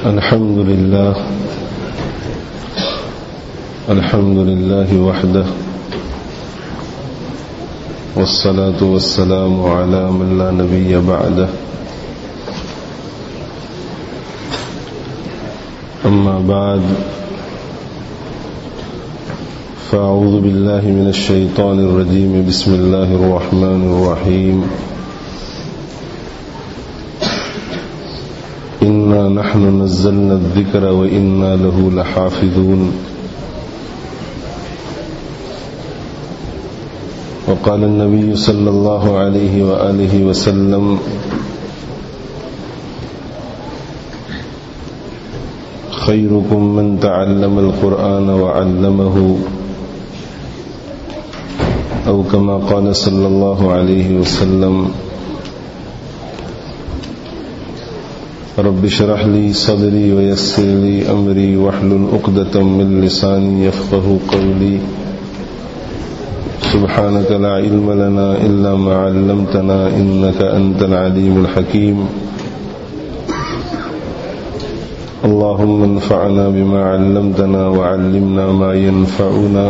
الحمد لله وحده والصلاة والسلام على من لا نبي بعده أما بعد فأعوذ بالله من الشيطان الرجيم بسم الله الرحمن الرحيم إنا نحن نزلنا الذكر وإنا له لحافظون وقال النبي صلى الله عليه وآله وسلم خيركم من تعلم القرآن وعلمه أو كما قال صلى الله عليه وسلم رب اشرح لي صدري ويسر لي أمري واحلل عقدة من لساني يفقهوا قولي سبحانك لا علم لنا إلا ما علمتنا إنك أنت العليم الحكيم اللهم انفعنا بما علمتنا وعلمنا ما ينفعنا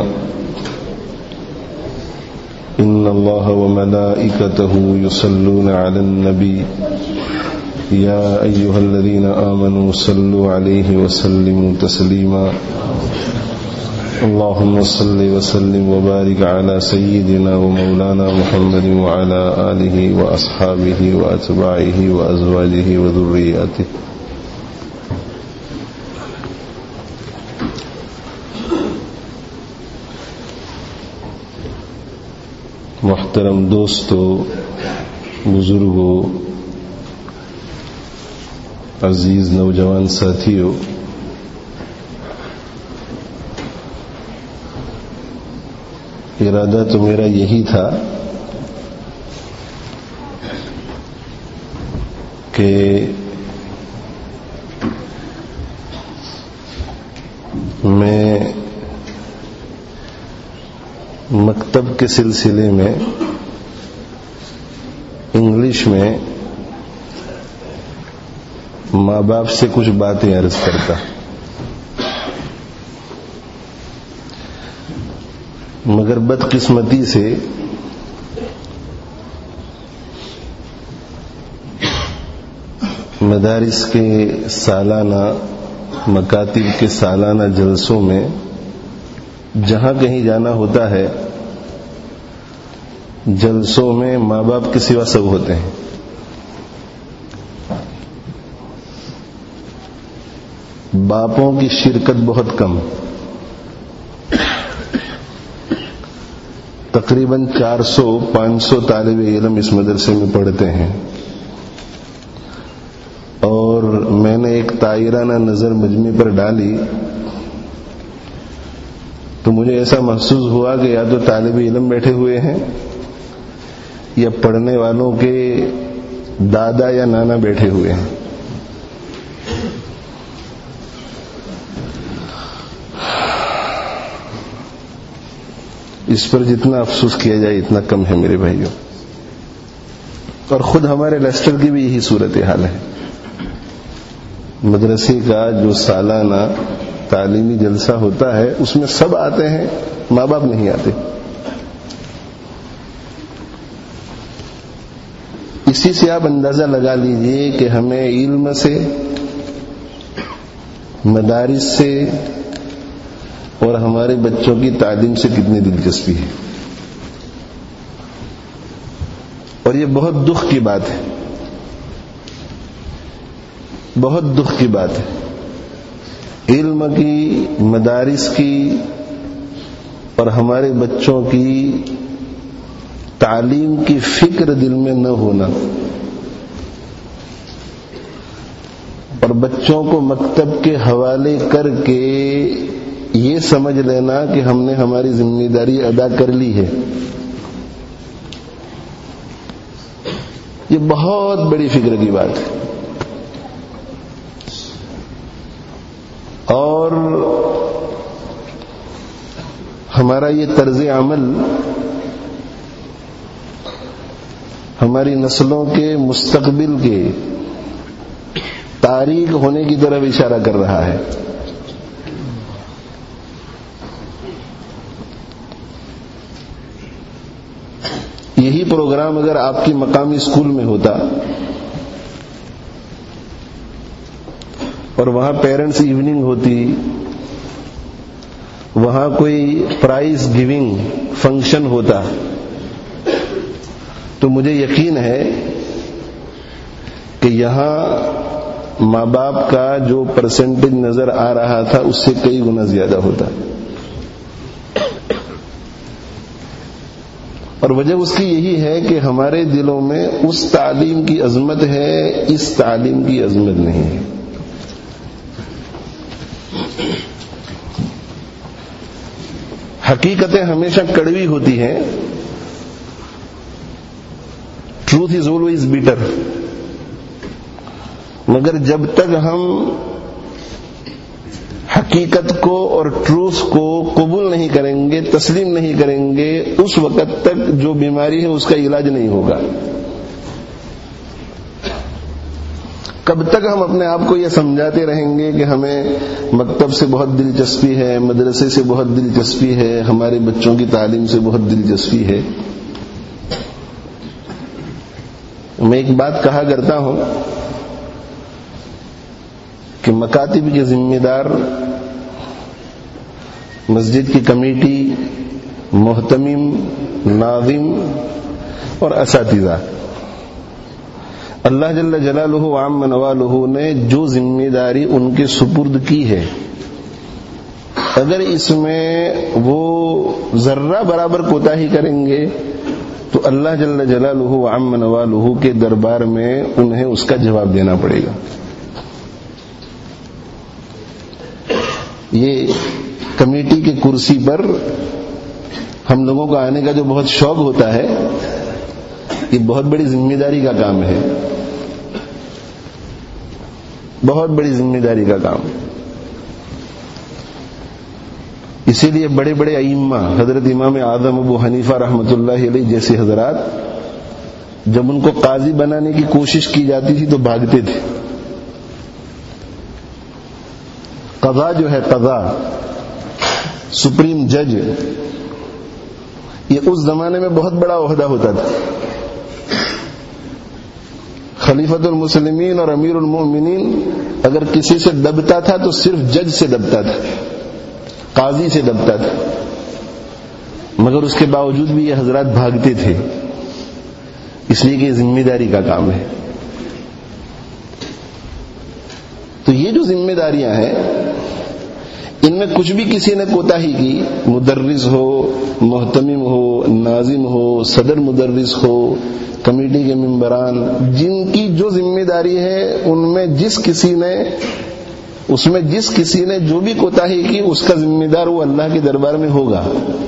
إن الله وملائكته يصلون على النبي يا أيها الذين آمنوا صلوا عليه وسلموا تسليما اللهم صل وسلم وبارك على سيدنا ومولانا محمد وعلى آله وأصحابه وأتباعه وأزواجه وذرياته محترم دوستو، بزرگوں، عزیز نوجوان ساتھیوں، ارادہ تو میرا یہی تھا کہ میں مکتب کے سلسلے میں انگلش میں ماں باپ سے کچھ باتیں عرض کرتا، مگر بدقسمتی سے مدارس کے سالانہ مکاتب کے سالانہ جلسوں میں جہاں کہیں جانا ہوتا ہے، جلسوں میں ماں باپ کے سوا سب ہوتے ہیں۔ باپوں کی شرکت بہت کم، تقریباً 400-500 طالب علم اس مدرسے میں پڑھتے ہیں، اور میں نے ایک طائرانہ نظر مجمع پر ڈالی تو مجھے ایسا محسوس ہوا کہ یا تو طالب علم بیٹھے ہوئے ہیں یا پڑھنے والوں کے دادا یا نانا بیٹھے ہوئے ہیں۔ اس پر جتنا افسوس کیا جائے اتنا کم ہے میرے بھائیوں، اور خود ہمارے لیسٹر کی بھی یہی صورتحال ہے۔ مدرسے کا جو سالانہ تعلیمی جلسہ ہوتا ہے اس میں سب آتے ہیں، ماں باپ نہیں آتے۔ اسی سے آپ اندازہ لگا لیجئے کہ ہمیں علم سے، مدارس سے اور ہمارے بچوں کی تعلیم سے کتنی دلچسپی ہے، اور یہ بہت دکھ کی بات ہے، بہت دکھ کی بات ہے۔ علم کی، مدارس کی اور ہمارے بچوں کی تعلیم کی فکر دل میں نہ ہونا، اور بچوں کو مکتب کے حوالے کر کے یہ سمجھ لینا کہ ہم نے ہماری ذمہ داری ادا کر لی ہے، یہ بہت بڑی فکر کی بات ہے۔ اور ہمارا یہ طرز عمل ہماری نسلوں کے مستقبل کے تاریک ہونے کی طرف اشارہ کر رہا ہے. یہی پروگرام اگر آپ کی مقامی اسکول میں ہوتا اور وہاں پیرنٹس ایوننگ ہوتی، وہاں کوئی پرائز گیونگ فنکشن ہوتا، تو مجھے یقین ہے کہ یہاں ماں باپ کا جو پرسنٹیج نظر آ رہا تھا اس سے کئی گنا زیادہ ہوتا. اور وجہ اس کی یہی ہے کہ ہمارے دلوں میں اس تعلیم کی عظمت ہے، اس تعلیم کی عظمت نہیں ہے. حقیقتیں ہمیشہ کڑوی ہوتی ہیں. Truth is always better. مگر جب تک ہم حقیقت کو اور ٹروتھ کو قبول نہیں کریں گے، تسلیم نہیں کریں گے، اس وقت تک جو بیماری ہے اس کا علاج نہیں ہوگا. کب تک ہم اپنے آپ کو یہ سمجھاتے رہیں گے کہ ہمیں مکتب سے بہت دلچسپی ہے، مدرسے سے بہت دلچسپی ہے، ہمارے بچوں کی تعلیم سے بہت دلچسپی ہے. میں ایک بات کہا کرتا ہوں کہ مکاتب کے ذمہ دار، مسجد کی کمیٹی، محتمم، ناظم اور اساتذہ، اللہ جل جلالہ وعم نوالہ نے جو ذمہ داری ان کے سپرد کی ہے، اگر اس میں وہ ذرہ برابر کوتاہی کریں گے تو اللہ جل جلالہ وعم نوالہ کے دربار میں انہیں اس کا جواب دینا پڑے گا. یہ کمیٹی کی کرسی پر ہم لوگوں کو آنے کا جو بہت شوق ہوتا ہے، یہ بہت بڑی ذمہ داری کا کام ہے، بہت بڑی ذمہ داری کا کام. اسی لیے بڑے بڑے ائمہ، حضرت امام اعظم ابو حنیفہ رحمۃ اللہ علیہ جیسے حضرات، جب ان کو قاضی بنانے کی کوشش کی جاتی تھی تو بھاگتے تھے. قضا جو ہے، قضا سپریم جج، یہ اس زمانے میں بہت بڑا عہدہ ہوتا تھا. خلیفۃ المسلمین اور امیر المومنین اگر کسی سے دبتا تھا تو صرف جج سے دبتا تھا، قاضی سے دبتا تھا. مگر اس کے باوجود بھی یہ حضرات بھاگتے تھے، اس لیے کہ یہ ذمہ داری کا کام ہے. تو یہ جو ذمہ داریاں ہیں، ان میں کچھ بھی کسی نے کوتاہی کی، مدرس ہو، محتمم ہو، ناظم ہو، صدر مدرس ہو، کمیٹی کے ممبران، جن کی جو ذمہ داری ہے ان میں جس کسی نے جو بھی کوتاہی کی، اس کا ذمہ دار وہ اللہ کے دربار میں ہوگا.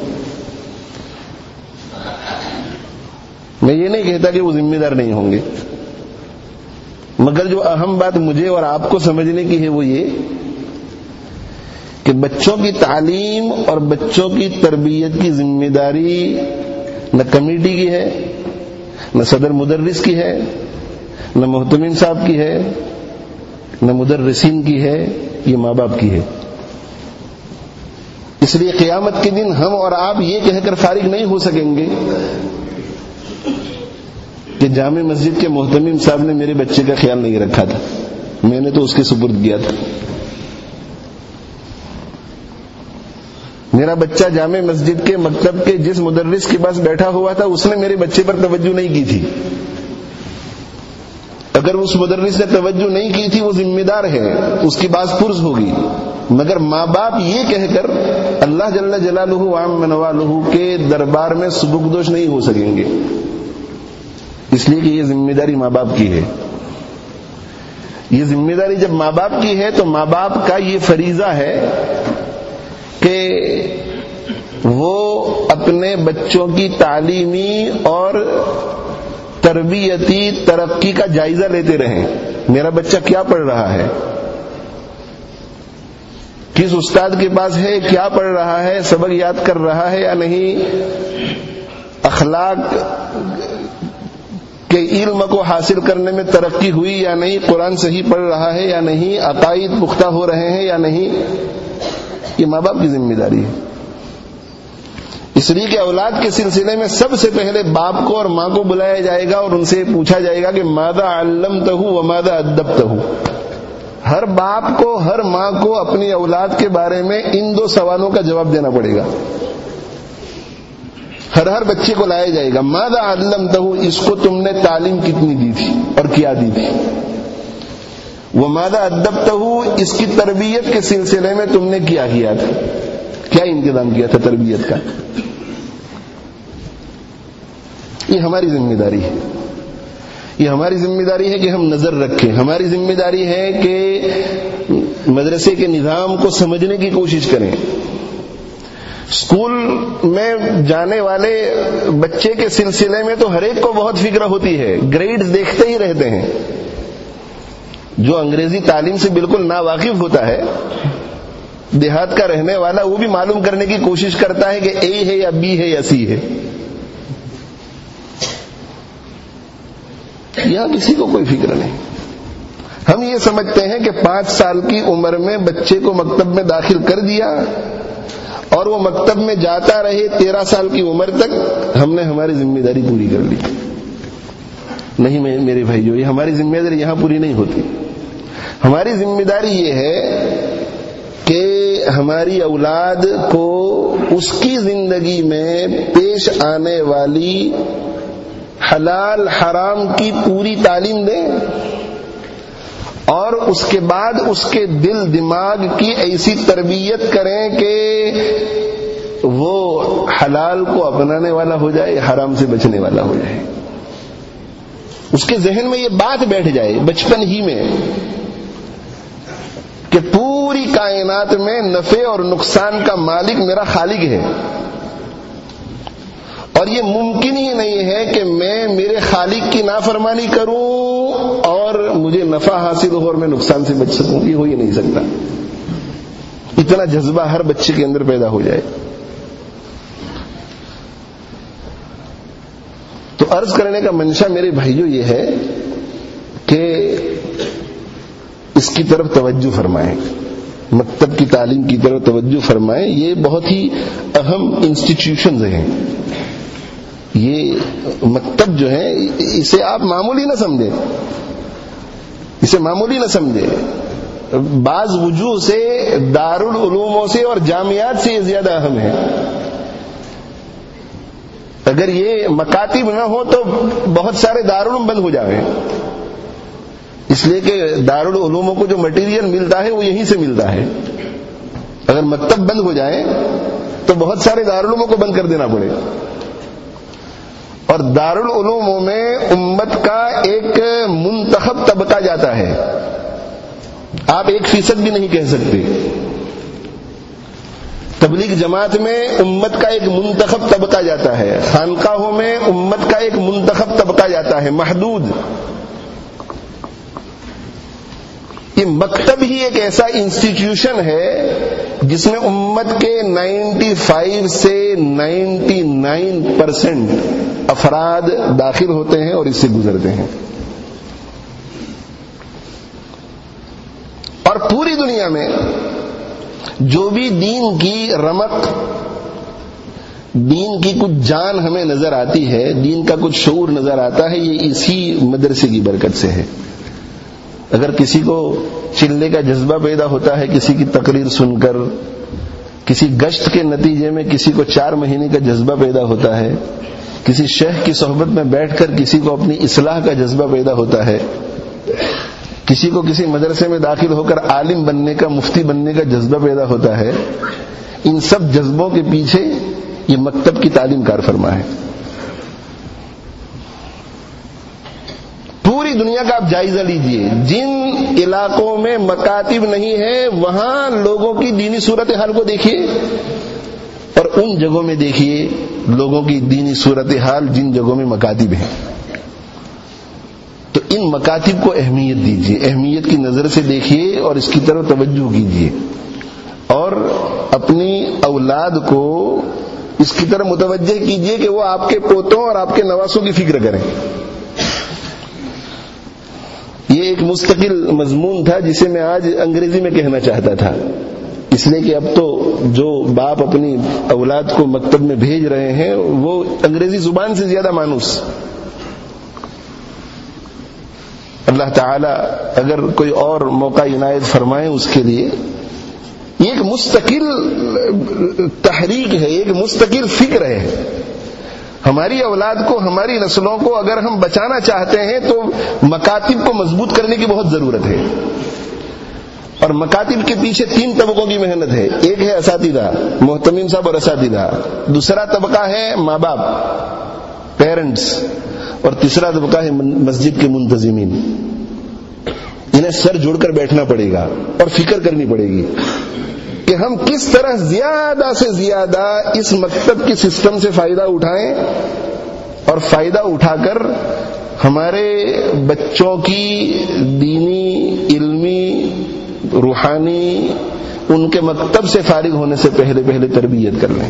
میں یہ نہیں کہتا کہ وہ ذمہ دار نہیں ہوں گے، مگر جو اہم بات مجھے اور آپ کو سمجھنے کی ہے وہ یہ کہ بچوں کی تعلیم اور بچوں کی تربیت کی ذمہ داری نہ کمیٹی کی ہے، نہ صدر مدرس کی ہے، نہ محتمم صاحب کی ہے، نہ مدرسین کی ہے، یہ ماں باپ کی ہے. اس لیے قیامت کے دن ہم اور آپ یہ کہہ کر فارغ نہیں ہو سکیں گے کہ جامع مسجد کے محتمم صاحب نے میرے بچے کا خیال نہیں رکھا تھا، میں نے تو اس کے سپرد کیا تھا. میرا بچہ جامع مسجد کے مکتب کے جس مدرس کے پاس بیٹھا ہوا تھا اس نے میرے بچے پر توجہ نہیں کی تھی. اگر اس مدرس نے توجہ نہیں کی تھی وہ ذمہ دار ہے، اس کی باز پرس ہوگی. مگر ماں باپ یہ کہہ کر اللہ جل جلالہ وعم نوالہ کے دربار میں سبکدوش نہیں ہو سکیں گے، اس لیے کہ یہ ذمہ داری ماں باپ کی ہے. یہ ذمہ داری جب ماں باپ کی ہے تو ماں باپ کا یہ فریضہ ہے کہ وہ اپنے بچوں کی تعلیمی اور تربیتی ترقی کا جائزہ لیتے رہیں. میرا بچہ کیا پڑھ رہا ہے، کس استاد کے پاس ہے، کیا پڑھ رہا ہے، سبق یاد کر رہا ہے یا نہیں، اخلاق کہ علم کو حاصل کرنے میں ترقی ہوئی یا نہیں، قرآن صحیح پڑھ رہا ہے یا نہیں، عقائد پختہ ہو رہے ہیں یا نہیں، یہ ماں باپ کی ذمہ داری ہے۔ اس لیے کہ اولاد کے سلسلے میں سب سے پہلے باپ کو اور ماں کو بلایا جائے گا اور ان سے پوچھا جائے گا کہ ماذا علمتہ وماذا ادبتہ۔ ہر باپ کو، ہر ماں کو اپنی اولاد کے بارے میں ان دو سوالوں کا جواب دینا پڑے گا۔ ہر بچے کو لایا جائے گا، ماذا علمتہ، اس کو تم نے تعلیم کتنی دی تھی اور کیا دی تھی، وماذا ادبتہ، اس کی تربیت کے سلسلے میں تم نے کیا کیا تھا، کیا انتظام کیا تھا تربیت کا۔ یہ ہماری ذمہ داری ہے، یہ ہماری ذمہ داری ہے کہ ہم نظر رکھیں۔ ہماری ذمہ داری ہے کہ مدرسے کے نظام کو سمجھنے کی کوشش کریں۔ اسکول میں جانے والے بچے کے سلسلے میں تو ہر ایک کو بہت فکر ہوتی ہے، گریڈز دیکھتے ہی رہتے ہیں۔ جو انگریزی تعلیم سے بالکل ناواقف ہوتا ہے، دیہات کا رہنے والا، وہ بھی معلوم کرنے کی کوشش کرتا ہے کہ اے ہے یا بی ہے یا سی ہے۔ یہاں کسی کو کوئی فکر نہیں۔ ہم یہ سمجھتے ہیں کہ 5 سال کی عمر میں بچے کو مکتب میں داخل کر دیا اور وہ مکتب میں جاتا رہے 13 سال کی عمر تک، ہم نے ہماری ذمہ داری پوری کر لی۔ نہیں میرے بھائیو، یہ ہماری ذمہ داری یہاں پوری نہیں ہوتی۔ ہماری ذمہ داری یہ ہے کہ ہماری اولاد کو اس کی زندگی میں پیش آنے والی حلال حرام کی پوری تعلیم دیں، اور اس کے بعد اس کے دل دماغ کی ایسی تربیت کریں کہ وہ حلال کو اپنانے والا ہو جائے، حرام سے بچنے والا ہو جائے۔ اس کے ذہن میں یہ بات بیٹھ جائے بچپن ہی میں کہ پوری کائنات میں نفع اور نقصان کا مالک میرا خالق ہے، اور یہ ممکن ہی نہیں ہے کہ میں میرے خالق کی نافرمانی کروں اور مجھے نفع حاصل ہو اور میں نقصان سے بچ سکوں، یہ ہو ہی نہیں سکتا۔ اتنا جذبہ ہر بچے کے اندر پیدا ہو جائے۔ تو عرض کرنے کا منشا میرے بھائیوں یہ ہے کہ اس کی طرف توجہ فرمائیں، مکتب کی تعلیم کی طرف توجہ فرمائیں۔ یہ بہت ہی اہم انسٹیٹیوشنز ہیں۔ یہ مکتب جو ہے، اسے آپ معمولی نہ سمجھیں، اسے معمولی نہ سمجھیں۔ بعض وجوہ سے دارالعلوموں سے اور جامعات سے یہ زیادہ اہم ہے۔ اگر یہ مکاتب نہ ہو تو بہت سارے دارالعلوم بند ہو جائیں، اس لیے کہ دارالعلوموں کو جو مٹیریل ملتا ہے وہ یہیں سے ملتا ہے۔ اگر مکتب بند ہو جائیں تو بہت سارے دارالعلوموں کو بند کر دینا پڑے، اور دارالعلوموں میں امت کا ایک منتخب طبقہ جاتا ہے، آپ 1% بھی نہیں کہہ سکتے۔ تبلیغ جماعت میں امت کا ایک منتخب طبقہ جاتا ہے، خانقاہوں میں امت کا ایک منتخب طبقہ جاتا ہے، محدود۔ یہ مکتب ہی ایک ایسا انسٹیٹیوشن ہے جس میں امت کے 95 سے 99% افراد داخل ہوتے ہیں اور اس سے گزرتے ہیں۔ اور پوری دنیا میں جو بھی دین کی رمق، دین کی کچھ جان ہمیں نظر آتی ہے، دین کا کچھ شعور نظر آتا ہے، یہ اسی مدرسے کی برکت سے ہے۔ اگر کسی کو چلنے کا جذبہ پیدا ہوتا ہے کسی کی تقریر سن کر، کسی گشت کے نتیجے میں کسی کو 4 مہینے کا جذبہ پیدا ہوتا ہے، کسی شیخ کی صحبت میں بیٹھ کر کسی کو اپنی اصلاح کا جذبہ پیدا ہوتا ہے، کسی کو کسی مدرسے میں داخل ہو کر عالم بننے کا، مفتی بننے کا جذبہ پیدا ہوتا ہے، ان سب جذبوں کے پیچھے یہ مکتب کی تعلیم کار فرما ہے۔ پوری دنیا کا آپ جائزہ لیجئے، جن علاقوں میں مکاتب نہیں ہے وہاں لوگوں کی دینی صورتحال کو دیکھیے، اور ان جگہوں میں دیکھیے لوگوں کی دینی صورتحال جن جگہوں میں مکاتب ہیں۔ تو ان مکاتب کو اہمیت دیجیے، اہمیت کی نظر سے دیکھیے اور اس کی طرف توجہ کیجیے، اور اپنی اولاد کو اس کی طرف متوجہ کیجیے کہ وہ آپ کے پوتوں اور آپ کے نواسوں کی فکر کریں۔ یہ ایک مستقل مضمون تھا جسے میں آج انگریزی میں کہنا چاہتا تھا، اس لیے کہ اب تو جو باپ اپنی اولاد کو مکتب میں بھیج رہے ہیں وہ انگریزی زبان سے زیادہ مانوس. اللہ تعالی اگر کوئی اور موقع عنایت فرمائے اس کے لیے. یہ ایک مستقل تحریک ہے، ایک مستقل فکر ہے. ہماری اولاد کو، ہماری نسلوں کو اگر ہم بچانا چاہتے ہیں تو مکاتب کو مضبوط کرنے کی بہت ضرورت ہے. اور مکاتب کے پیچھے 3 طبقوں کی محنت ہے. ایک ہے اساتذہ، محتمین صاحب اور اساتذہ. دوسرا طبقہ ہے ماں باپ، پیرنٹس. اور تیسرا طبقہ ہے مسجد کے منتظمین. انہیں سر جوڑ کر بیٹھنا پڑے گا اور فکر کرنی پڑے گی کہ ہم کس طرح زیادہ سے زیادہ اس مکتب کے سسٹم سے فائدہ اٹھائیں اور فائدہ اٹھا کر ہمارے بچوں کی دینی، علمی، روحانی، ان کے مکتب سے فارغ ہونے سے پہلے تربیت کر لیں.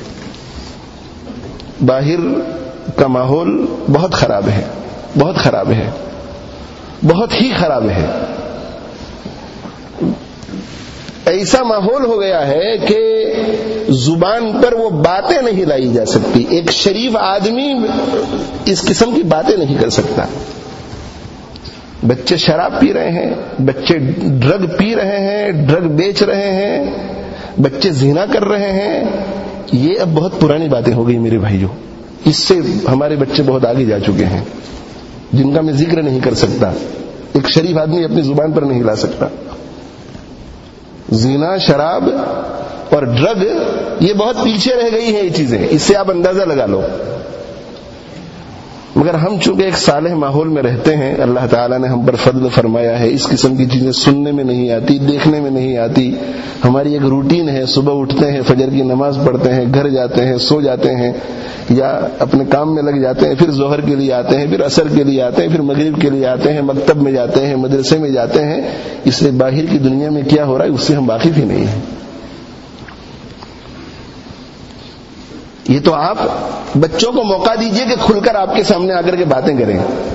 باہر کا ماحول بہت خراب ہے، بہت خراب ہے، بہت ہی خراب ہے. ایسا ماحول ہو گیا ہے کہ زبان پر وہ باتیں نہیں لائی جا سکتی. ایک شریف آدمی اس قسم کی باتیں نہیں کر سکتا. بچے شراب پی رہے ہیں، بچے ڈرگ پی رہے ہیں، ڈرگ بیچ رہے ہیں، بچے زنا کر رہے ہیں. یہ اب بہت پرانی باتیں ہو گئی میرے بھائیوں. اس سے ہمارے بچے بہت آگے جا چکے ہیں جن کا میں ذکر نہیں کر سکتا. ایک شریف آدمی اپنی زبان پر نہیں لا سکتا. زنا، شراب اور ڈرگ یہ بہت پیچھے رہ گئی ہیں یہ چیزیں. اس سے آپ اندازہ لگا لو. مگر ہم چونکہ ایک صالح ماحول میں رہتے ہیں، اللہ تعالیٰ نے ہم پر فضل فرمایا ہے. اس قسم کی چیزیں سننے میں نہیں آتی، دیکھنے میں نہیں آتی. ہماری ایک روٹین ہے، صبح اٹھتے ہیں، فجر کی نماز پڑھتے ہیں، گھر جاتے ہیں، سو جاتے ہیں یا اپنے کام میں لگ جاتے ہیں، پھر ظہر کے لیے آتے ہیں، پھر عصر کے لیے آتے ہیں، پھر مغرب کے لیے آتے ہیں، مکتب میں جاتے ہیں، مدرسے میں جاتے ہیں. اس لیے باہر کی دنیا میں کیا ہو رہا ہے اس سے ہم واقف ہی نہیں ہیں. یہ تو آپ بچوں کو موقع دیجئے کہ کھل کر آپ کے سامنے آ کر کے باتیں کریں.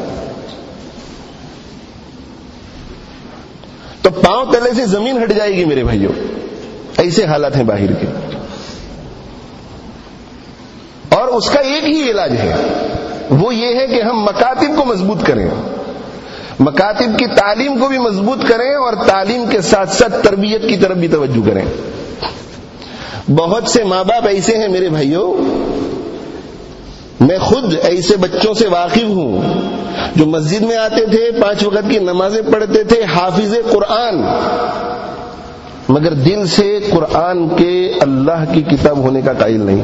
تو پاؤں تلے سے زمین ہٹ جائے گی میرے بھائیوں. ایسے حالات ہیں باہر کے. اور اس کا ایک ہی علاج ہے، وہ یہ ہے کہ ہم مکاتب کو مضبوط کریں، مکاتب کی تعلیم کو بھی مضبوط کریں اور تعلیم کے ساتھ ساتھ تربیت کی طرف بھی توجہ کریں. بہت سے ماں باپ ایسے ہیں میرے بھائیوں، میں خود ایسے بچوں سے واقف ہوں جو مسجد میں آتے تھے، 5 وقت کی نمازیں پڑھتے تھے، حافظ قرآن، مگر دل سے قرآن کے اللہ کی کتاب ہونے کا قائل نہیں.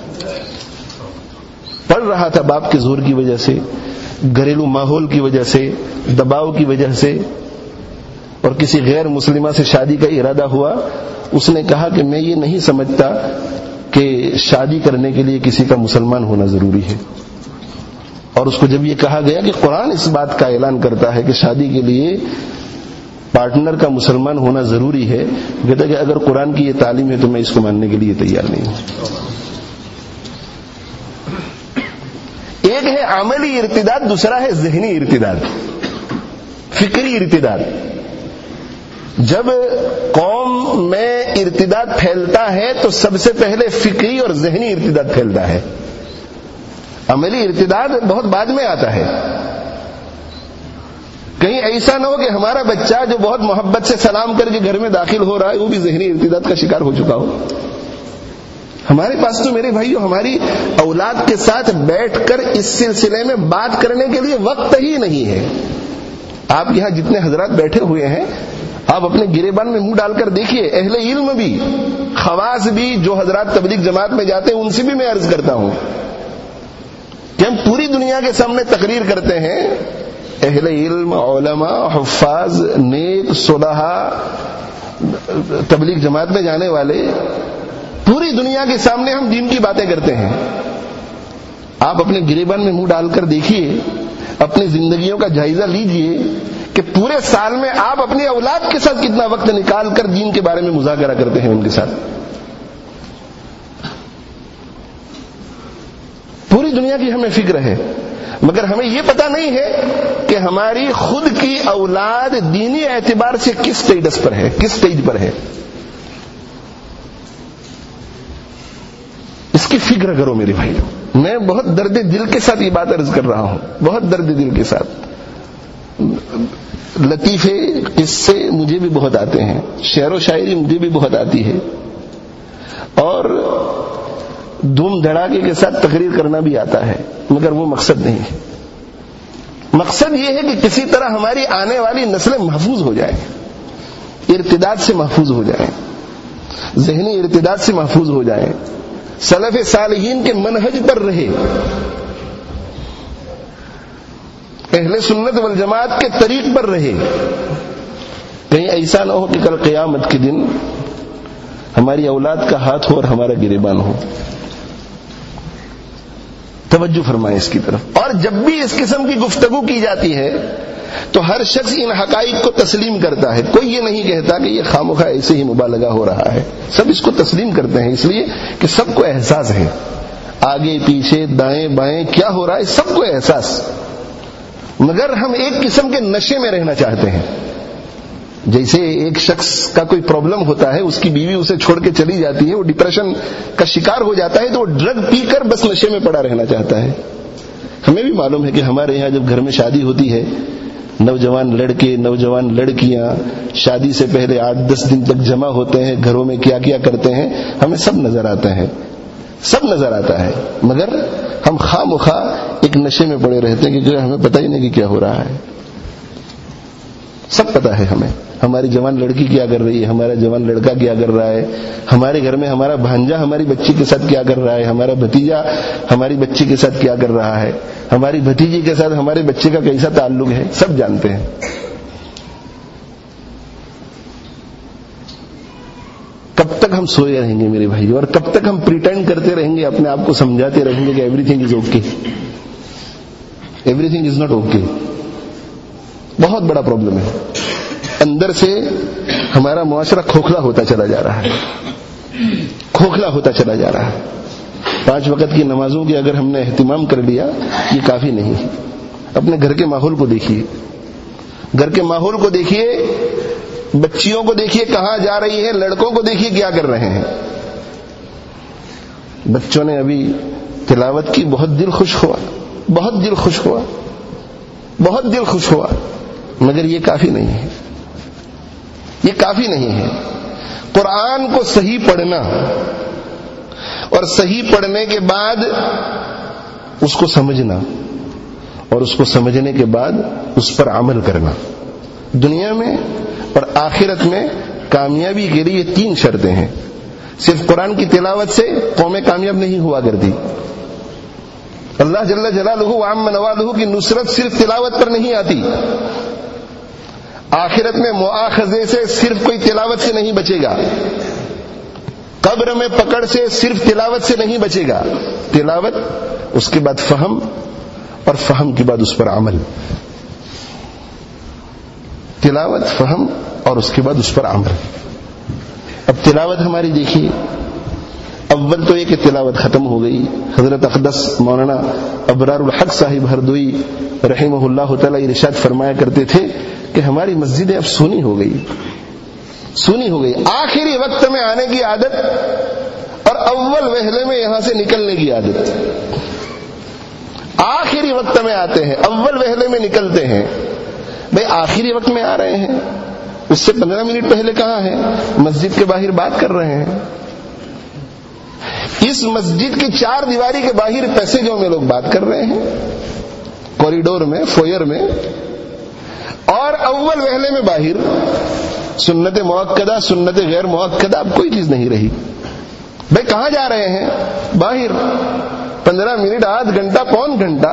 پڑھ رہا تھا باپ کے زور کی وجہ سے، گھریلو ماحول کی وجہ سے، دباؤ کی وجہ سے، اور کسی غیر مسلمہ سے شادی کا ارادہ ہوا. اس نے کہا کہ میں یہ نہیں سمجھتا کہ شادی کرنے کے لیے کسی کا مسلمان ہونا ضروری ہے. اور اس کو جب یہ کہا گیا کہ قرآن اس بات کا اعلان کرتا ہے کہ شادی کے لیے پارٹنر کا مسلمان ہونا ضروری ہے، کہتا کہ اگر قرآن کی یہ تعلیم ہے تو میں اس کو ماننے کے لیے تیار نہیں ہوں. ایک ہے عملی ارتداد، دوسرا ہے ذہنی ارتداد، فکری ارتداد. جب قوم میں ارتداد پھیلتا ہے تو سب سے پہلے فکری اور ذہنی ارتداد پھیلتا ہے. عملی ارتداد بہت بعد میں آتا ہے. کہیں ایسا نہ ہو کہ ہمارا بچہ جو بہت محبت سے سلام کر کے گھر میں داخل ہو رہا ہے وہ بھی ذہنی ارتداد کا شکار ہو چکا ہو. ہمارے پاس تو میرے بھائیو ہماری اولاد کے ساتھ بیٹھ کر اس سلسلے میں بات کرنے کے لیے وقت ہی نہیں ہے. آپ یہاں جتنے حضرات بیٹھے ہوئے ہیں آپ اپنے گریبان میں منہ ڈال کر دیکھیے. اہل علم بھی، خواص بھی، جو حضرات تبلیغ جماعت میں جاتے ہیں ان سے بھی میں عرض کرتا ہوں کہ ہم پوری دنیا کے سامنے تقریر کرتے ہیں. اہل علم، علماء، حفاظ، نیک، صلحاء، تبلیغ جماعت میں جانے والے، پوری دنیا کے سامنے ہم دین کی باتیں کرتے ہیں. آپ اپنے گریبان میں منہ ڈال کر دیکھیے، اپنی زندگیوں کا جائزہ لیجئے کہ پورے سال میں آپ اپنی اولاد کے ساتھ کتنا وقت نکال کر دین کے بارے میں مذاکرہ کرتے ہیں ان کے ساتھ. پوری دنیا کی ہمیں فکر ہے. مگر ہمیں یہ پتہ نہیں ہے کہ ہماری خود کی اولاد دینی اعتبار سے کس سٹیٹس پر ہے، کس سٹیج پر ہے. اس کی فکر کرو میرے بھائی. میں بہت درد دل کے ساتھ یہ بات عرض کر رہا ہوں، بہت درد دل کے ساتھ. لطیفے قصے مجھے بھی بہت آتے ہیں، شعر و شاعری مجھے بھی بہت آتی ہے، اور دھوم دھڑاکے کے ساتھ تقریر کرنا بھی آتا ہے، مگر وہ مقصد نہیں ہے. مقصد یہ ہے کہ کسی طرح ہماری آنے والی نسلیں محفوظ ہو جائیں، ارتداد سے محفوظ ہو جائیں، ذہنی ارتداد سے محفوظ ہو جائیں، سلف صالحین کے منہج پر رہے، اہل سنت والجماعت کے طریق پر رہے. کہیں ایسا نہ ہو کہ کل قیامت کے دن ہماری اولاد کا ہاتھ ہو اور ہمارا گریبان ہو. توجہ فرمائیں اس کی طرف. اور جب بھی اس قسم کی گفتگو کی جاتی ہے تو ہر شخص ان حقائق کو تسلیم کرتا ہے. کوئی یہ نہیں کہتا کہ یہ خامخواہ ایسے ہی مبالغہ ہو رہا ہے. سب اس کو تسلیم کرتے ہیں، اس لیے کہ سب کو احساس ہے، آگے پیچھے دائیں بائیں کیا ہو رہا ہے سب کو احساس. مگر ہم ایک قسم کے نشے میں رہنا چاہتے ہیں. جیسے ایک شخص کا کوئی پرابلم ہوتا ہے، اس کی بیوی اسے چھوڑ کے چلی جاتی ہے، وہ ڈپریشن کا شکار ہو جاتا ہے، تو وہ ڈرگ پی کر بس نشے میں پڑا رہنا چاہتا ہے. ہمیں بھی معلوم ہے کہ ہمارے یہاں جب گھر میں شادی ہوتی ہے، نوجوان لڑکے نوجوان لڑکیاں شادی سے پہلے 8-10 دن تک جمع ہوتے ہیں، گھروں میں کیا کیا کرتے ہیں ہمیں سب نظر آتا ہے، سب نظر آتا ہے. مگر ہم خواہ مخواہ ایک نشے میں پڑے رہتے ہیں کہ ہمیں پتہ ہی نہیں کہ کیا ہو رہا ہے. سب پتہ ہے ہمیں، ہماری جوان لڑکی کیا کر رہی ہے، ہمارا جوان لڑکا کیا کر رہا ہے، ہمارے گھر میں ہمارا بھانجا ہماری بچی کے ساتھ کیا کر رہا ہے، ہمارا بھتیجا ہماری بچی کے ساتھ کیا کر رہا ہے، ہماری بھتیجی کے ساتھ ہمارے بچے کا کیسا تعلق ہے، سب جانتے ہیں. کب تک ہم سوئے رہیں گے میرے بھائی، اور کب تک ہم پریٹینڈ کرتے رہیں گے، اپنے آپ کو سمجھاتے رہیں گے کہ everything is okay. Everything is not okay. بہت بڑا پرابلم ہے. اندر سے ہمارا معاشرہ کھوکھلا ہوتا چلا جا رہا ہے، کھوکھلا ہوتا چلا جا رہا ہے. 5 وقت کی نمازوں کی اگر ہم نے اہتمام کر لیا یہ کافی نہیں ہے. اپنے گھر کے ماحول کو دیکھیے، گھر کے ماحول کو دیکھیے، بچیوں کو دیکھیے کہاں جا رہی ہے، لڑکوں کو دیکھیے کیا کر رہے ہیں. بچوں نے ابھی تلاوت کی، بہت دل خوش ہوا، بہت دل خوش ہوا، بہت دل خوش ہوا. مگر یہ کافی نہیں ہے، یہ کافی نہیں ہے. قرآن کو صحیح پڑھنا اور صحیح پڑھنے کے بعد اس کو سمجھنا اور اس کو سمجھنے کے بعد اس پر عمل کرنا. دنیا میں اور آخرت میں کامیابی کے لیے 3 شرطیں ہیں. صرف قرآن کی تلاوت سے قومیں کامیاب نہیں ہوا کرتی. اللہ جل جلالہ وعم نوالہ کی نصرت صرف تلاوت پر نہیں آتی. آخرت میں مؤاخذے سے صرف کوئی تلاوت سے نہیں بچے گا. قبر میں پکڑ سے صرف تلاوت سے نہیں بچے گا. تلاوت، اس کے بعد فہم، اور فہم کے بعد اس پر عمل. تلاوت، فہم، اور اس کے بعد اس پر عمل. اب تلاوت ہماری دیکھیے، اول تو یہ کہ تلاوت ختم ہو گئی. حضرت اقدس مولانا ابرار الحق صاحب ہردوئی رحمہ اللہ تعالی ارشاد فرمایا کرتے تھے کہ ہماری مسجدیں اب سونی ہو گئی، سونی ہو گئی. آخری وقت میں آنے کی عادت اور اول وہلے میں یہاں سے نکلنے کی عادت. آخری وقت میں آتے ہیں، اول وہلے میں نکلتے ہیں. بھئی آخری وقت میں آ رہے ہیں، اس سے 15 منٹ پہلے کہاں ہیں؟ مسجد کے باہر بات کر رہے ہیں. اس مسجد کی 4 دیواری کے باہر پیسیجوں میں لوگ بات کر رہے ہیں، کوریڈور میں، فویر میں. اور اول وہلے میں باہر سنت مؤکدہ، سنت غیر مؤکدہ، اب کوئی چیز نہیں رہی. بھئی کہاں جا رہے ہیں؟ باہر. 15 منٹ، آدھ گھنٹہ، پون گھنٹہ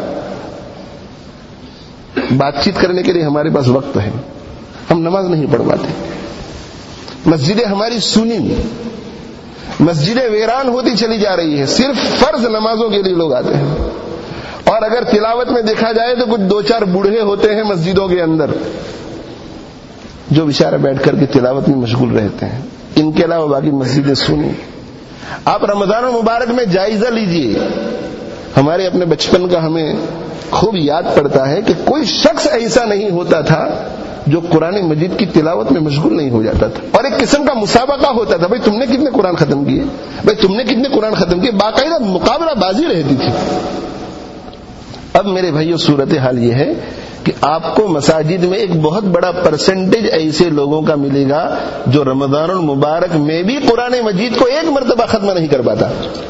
بات چیت کرنے کے لیے ہمارے پاس وقت ہے. ہم نماز نہیں پڑھ پاتے. مسجدیں ہماری سنی، مسجدیں ویران ہوتی چلی جا رہی ہے. صرف فرض نمازوں کے لیے لوگ آتے ہیں. اور اگر تلاوت میں دیکھا جائے تو کچھ 2-4 بوڑھے ہوتے ہیں مسجدوں کے اندر جو بیچارے بیٹھ کر کے تلاوت میں مشغول رہتے ہیں. ان کے علاوہ باقی مسجدیں سنی. آپ رمضان المبارک میں جائزہ لیجئے. ہمارے اپنے بچپن کا ہمیں خوب یاد پڑتا ہے کہ کوئی شخص ایسا نہیں ہوتا تھا جو قرآن مجید کی تلاوت میں مشغول نہیں ہو جاتا تھا. اور ایک قسم کا مسابقہ ہوتا تھا, بھائی تم نے کتنے قرآن ختم کیے, بھائی تم نے کتنے قرآن ختم کیے, باقاعدہ مقابلہ بازی رہتی تھی. اب میرے بھائیو صورتحال یہ ہے کہ آپ کو مساجد میں ایک بہت بڑا پرسنٹیج ایسے لوگوں کا ملے گا جو رمضان المبارک میں بھی قرآن مجید کو ایک مرتبہ ختم نہیں کر پاتا.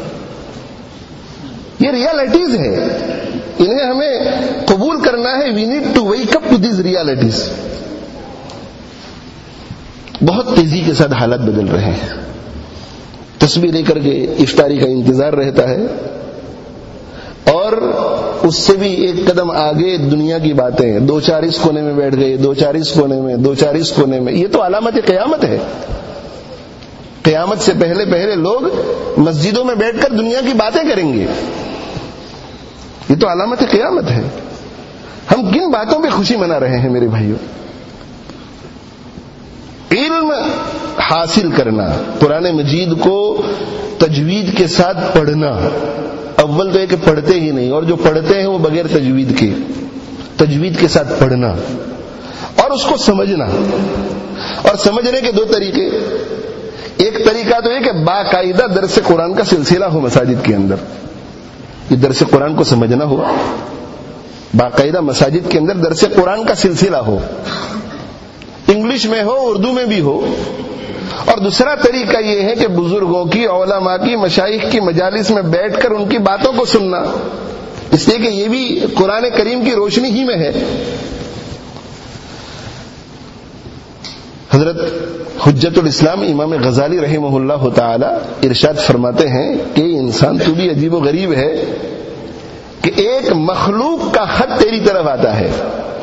یہ ریالٹیز ہے, انہیں ہمیں قبول کرنا ہے. We need to wake up to these realities. بہت تیزی کے ساتھ حالات بدل رہے ہیں. تسبیح لے کر کے افطاری کا انتظار رہتا ہے, اور اس سے بھی ایک قدم آگے دنیا کی باتیں, 2-4 اس کونے میں بیٹھ گئے, 2-4 اس کونے میں, 2-4 اس کونے میں. یہ تو علامت قیامت ہے. قیامت سے پہلے لوگ مسجدوں میں بیٹھ کر دنیا کی باتیں کریں گے. یہ تو علامت قیامت ہے. ہم کن باتوں پہ خوشی منا رہے ہیں میرے بھائیوں؟ علم حاصل کرنا, قرآن مجید کو تجوید کے ساتھ پڑھنا. اول تو یہ کہ پڑھتے ہی نہیں, اور جو پڑھتے ہیں وہ بغیر تجوید کے, تجوید کے ساتھ پڑھنا اور اس کو سمجھنا. اور سمجھنے کے 2 طریقے. ایک طریقہ تو یہ کہ باقاعدہ درس قرآن کا سلسلہ ہو مساجد کے اندر. یہ درس قرآن کو سمجھنا ہوا, باقاعدہ مساجد کے اندر درس قرآن کا سلسلہ ہو, انگلش میں ہو, اردو میں بھی ہو. اور دوسرا طریقہ یہ ہے کہ بزرگوں کی, علماء کی, مشائخ کی مجالس میں بیٹھ کر ان کی باتوں کو سننا, اس لیے کہ یہ بھی قرآن کریم کی روشنی ہی میں ہے. حضرت حجت الاسلام امام غزالی رحمہ اللہ تعالی ارشاد فرماتے ہیں کہ انسان تو بھی عجیب و غریب ہے کہ ایک مخلوق کا خط تیری طرف آتا ہے.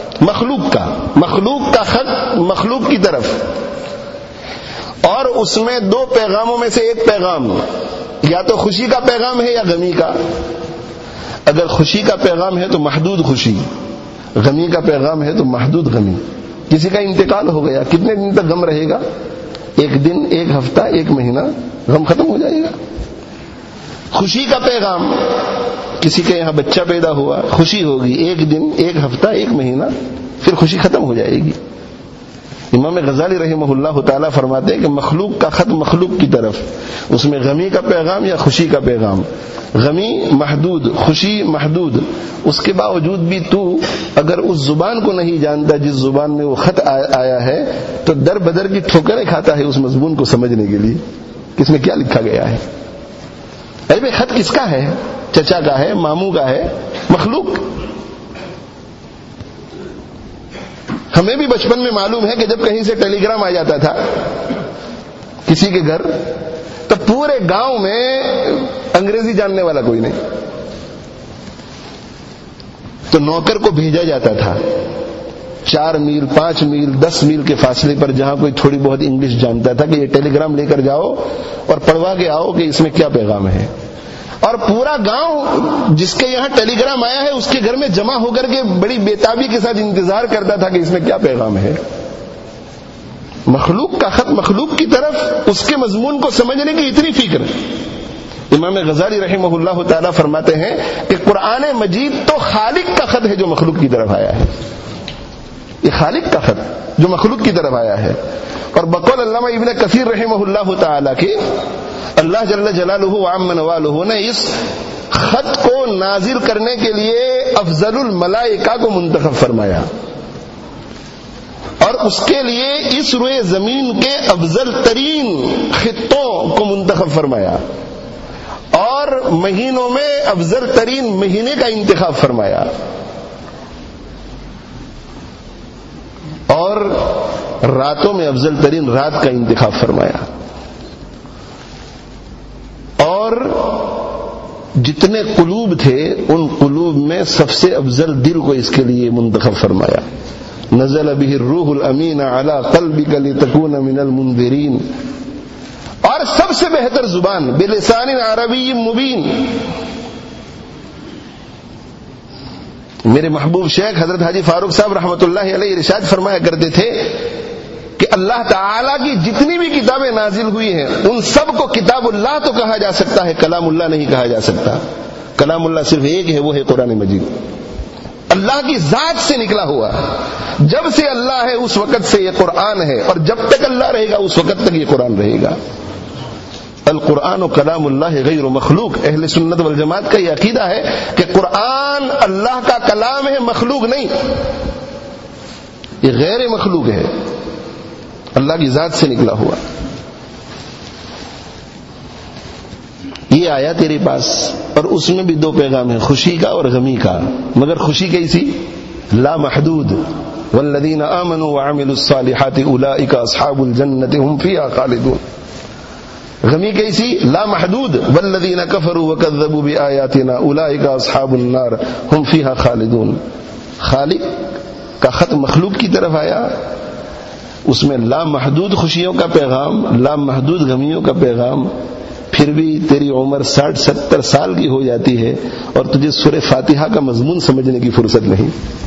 مخلوق کا خط مخلوق کی طرف, اور اس میں 2 پیغاموں میں سے ایک پیغام یا تو خوشی کا پیغام ہے یا غمی کا. اگر خوشی کا پیغام ہے تو محدود خوشی, غمی کا پیغام ہے تو محدود غمی. کسی کا انتقال ہو گیا, کتنے دن تک غم رہے گا؟ 1 دن, 1 ہفتہ, 1 مہینہ, غم ختم ہو جائے گا. خوشی کا پیغام, کسی کے یہاں بچہ پیدا ہوا, خوشی ہوگی, 1 دن, 1 ہفتہ, 1 مہینہ, پھر خوشی ختم ہو جائے گی. امام غزالی رحمہ اللہ تعالیٰ فرماتے ہیں کہ مخلوق کا خط مخلوق کی طرف, اس میں غمی کا پیغام یا خوشی کا پیغام. غمی محدود, خوشی محدود. اس کے باوجود بھی تو اگر اس زبان کو نہیں جانتا جس زبان میں وہ خط آیا ہے, تو در بدر کی ٹھوکریں کھاتا ہے اس مضمون کو سمجھنے کے لیے کہ اس میں کیا لکھا گیا ہے. ارے بھائی خط کس کا ہے؟ چچا کا ہے, ماموں کا ہے, مخلوق. ہمیں بھی بچپن میں معلوم ہے کہ جب کہیں سے ٹیلی گرام آ جاتا تھا کسی کے گھر, تو پورے گاؤں میں انگریزی جاننے والا کوئی نہیں, تو نوکر کو بھیجا جاتا تھا 4 میل, 5 میل, 10 میل کے فاصلے پر, جہاں کوئی تھوڑی بہت انگلش جانتا تھا, کہ یہ ٹیلی گرام لے کر جاؤ اور پڑھوا کے آؤ کہ اس میں کیا پیغام ہے. اور پورا گاؤں جس کے یہاں ٹیلی گرام آیا ہے اس کے گھر میں جمع ہو کر کے بڑی بےتابی کے ساتھ انتظار کرتا تھا کہ اس میں کیا پیغام ہے. مخلوق کا خط مخلوق کی طرف, اس کے مضمون کو سمجھنے کی اتنی فکر. امام غزالی رحمہ اللہ تعالیٰ فرماتے ہیں کہ قرآن مجید تو خالق کا خط ہے جو مخلوق کی طرف آیا ہے. یہ خالق کا خط جو مخلوق کی طرف آیا ہے. اور بقول علامہ ابن کثیر رحمہ اللہ تعالیٰ کے, اللہ جل جلالہ وعم نوالہ نے اس خط کو نازل کرنے کے لیے افضل الملائکہ کو منتخب فرمایا, اور اس کے لیے اس روئے زمین کے افضل ترین خطوں کو منتخب فرمایا, اور مہینوں میں افضل ترین مہینے کا انتخاب فرمایا, اور راتوں میں افضل ترین رات کا انتخاب فرمایا, اور جتنے قلوب تھے ان قلوب میں سب سے افضل دل کو اس کے لیے منتخب فرمایا. نزل به الروح الامین علی قلبک لتکون من المنذرین, اور سب سے بہتر زبان بلسان عربی مبین. میرے محبوب شیخ حضرت حاجی فاروق صاحب رحمۃ اللہ علیہ ارشاد فرمایا کرتے تھے کہ اللہ تعالیٰ کی جتنی بھی کتابیں نازل ہوئی ہیں ان سب کو کتاب اللہ تو کہا جا سکتا ہے, کلام اللہ نہیں کہا جا سکتا. کلام اللہ صرف ایک ہے, وہ ہے قرآن مجید. اللہ کی ذات سے نکلا ہوا. جب سے اللہ ہے اس وقت سے یہ قرآن ہے, اور جب تک اللہ رہے گا اس وقت تک یہ قرآن رہے گا. القرآن کلام اللہ غیر مخلوق. اہل سنت والجماعت کا یہ عقیدہ ہے کہ قرآن اللہ کا کلام ہے, مخلوق نہیں, یہ غیر مخلوق ہے, اللہ کی ذات سے نکلا ہوا. یہ آیا تیرے پاس, اور اس میں بھی 2 پیغام ہیں, خوشی کا اور غمی کا. مگر خوشی کیسی؟ لا محدود. والذین آمنوا وعملوا الصالحات اولئک اصحاب الجنۃ هم فیہا خالدون. غمی کیسی؟ لا محدود. والذین کفروا وکذبوا بآیاتنا اولئک اصحاب النار هم فیہا خالدون. خالق کا خط مخلوق کی طرف آیا, اس میں لا محدود خوشیوں کا پیغام, لا محدود غمیوں کا پیغام. پھر بھی تیری عمر 60-70 سال کی ہو جاتی ہے اور تجھے سورہ فاتحہ کا مضمون سمجھنے کی فرصت نہیں.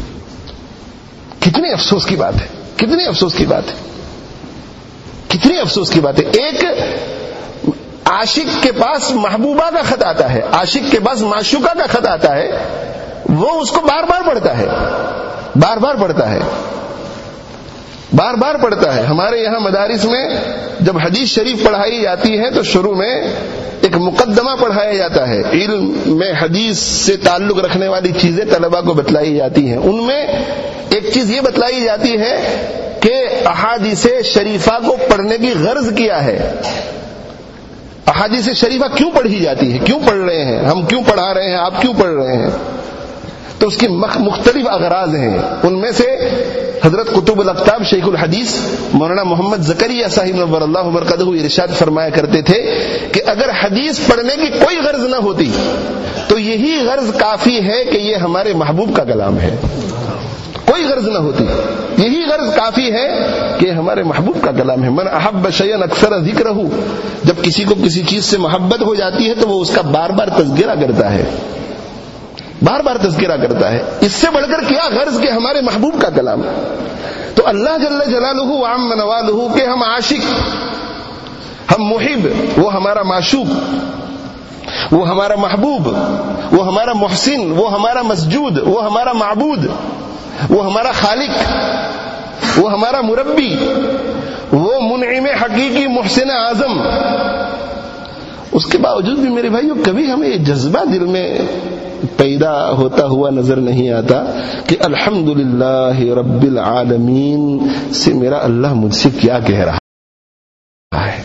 کتنے افسوس کی بات ہے, کتنے افسوس کی بات ہے, کتنی افسوس کی بات ہے. ایک عاشق کے پاس محبوبہ کا خط آتا ہے, عاشق کے پاس معشوقہ کا خط آتا ہے, وہ اس کو بار بار پڑھتا ہے, بار بار پڑھتا ہے, بار بار پڑھتا ہے. ہمارے یہاں مدارس میں جب حدیث شریف پڑھائی جاتی ہے تو شروع میں ایک مقدمہ پڑھایا جاتا ہے. علم میں حدیث سے تعلق رکھنے والی چیزیں طلباء کو بتلائی جاتی ہیں. ان میں ایک چیز یہ بتلائی جاتی ہے کہ احادیث شریفہ کو پڑھنے کی غرض کیا ہے, احادیث شریفہ کیوں پڑھی جاتی ہے, کیوں پڑھ رہے ہیں, ہم کیوں پڑھا رہے ہیں, آپ کیوں پڑھ رہے ہیں. تو اس کی مختلف اغراض ہیں. ان میں سے حضرت قطب الاقطاب شیخ الحدیث مولانا محمد زکریا صاحب نور اللہ مرقدہ ارشاد فرمایا کرتے تھے کہ اگر حدیث پڑھنے کی کوئی غرض نہ ہوتی تو یہی غرض کافی ہے کہ یہ ہمارے محبوب کا کلام ہے. کوئی غرض نہ ہوتی, یہی غرض کافی ہے کہ ہمارے محبوب کا کلام ہے. من احب شیئا اکثر ذکرہ, جب کسی کو کسی چیز سے محبت ہو جاتی ہے تو وہ اس کا بار بار تذکرہ کرتا ہے, بار بار تذکرہ کرتا ہے. اس سے بڑھ کر کیا غرض کہ ہمارے محبوب کا کلام. تو اللہ جل جلالہ وعم نوالہ کہ ہم عاشق, ہم محب, وہ ہمارا معشوق, وہ ہمارا محبوب, وہ ہمارا محسن, وہ ہمارا مسجود, وہ ہمارا معبود, وہ ہمارا خالق, وہ ہمارا مربی, وہ منعم حقیقی محسن اعظم. اس کے باوجود بھی میرے بھائیو کبھی ہمیں یہ جذبہ دل میں پیدا ہوتا ہوا نظر نہیں آتا کہ الحمدللہ رب العالمین سے میرا اللہ مجھ سے کیا کہہ رہا ہے.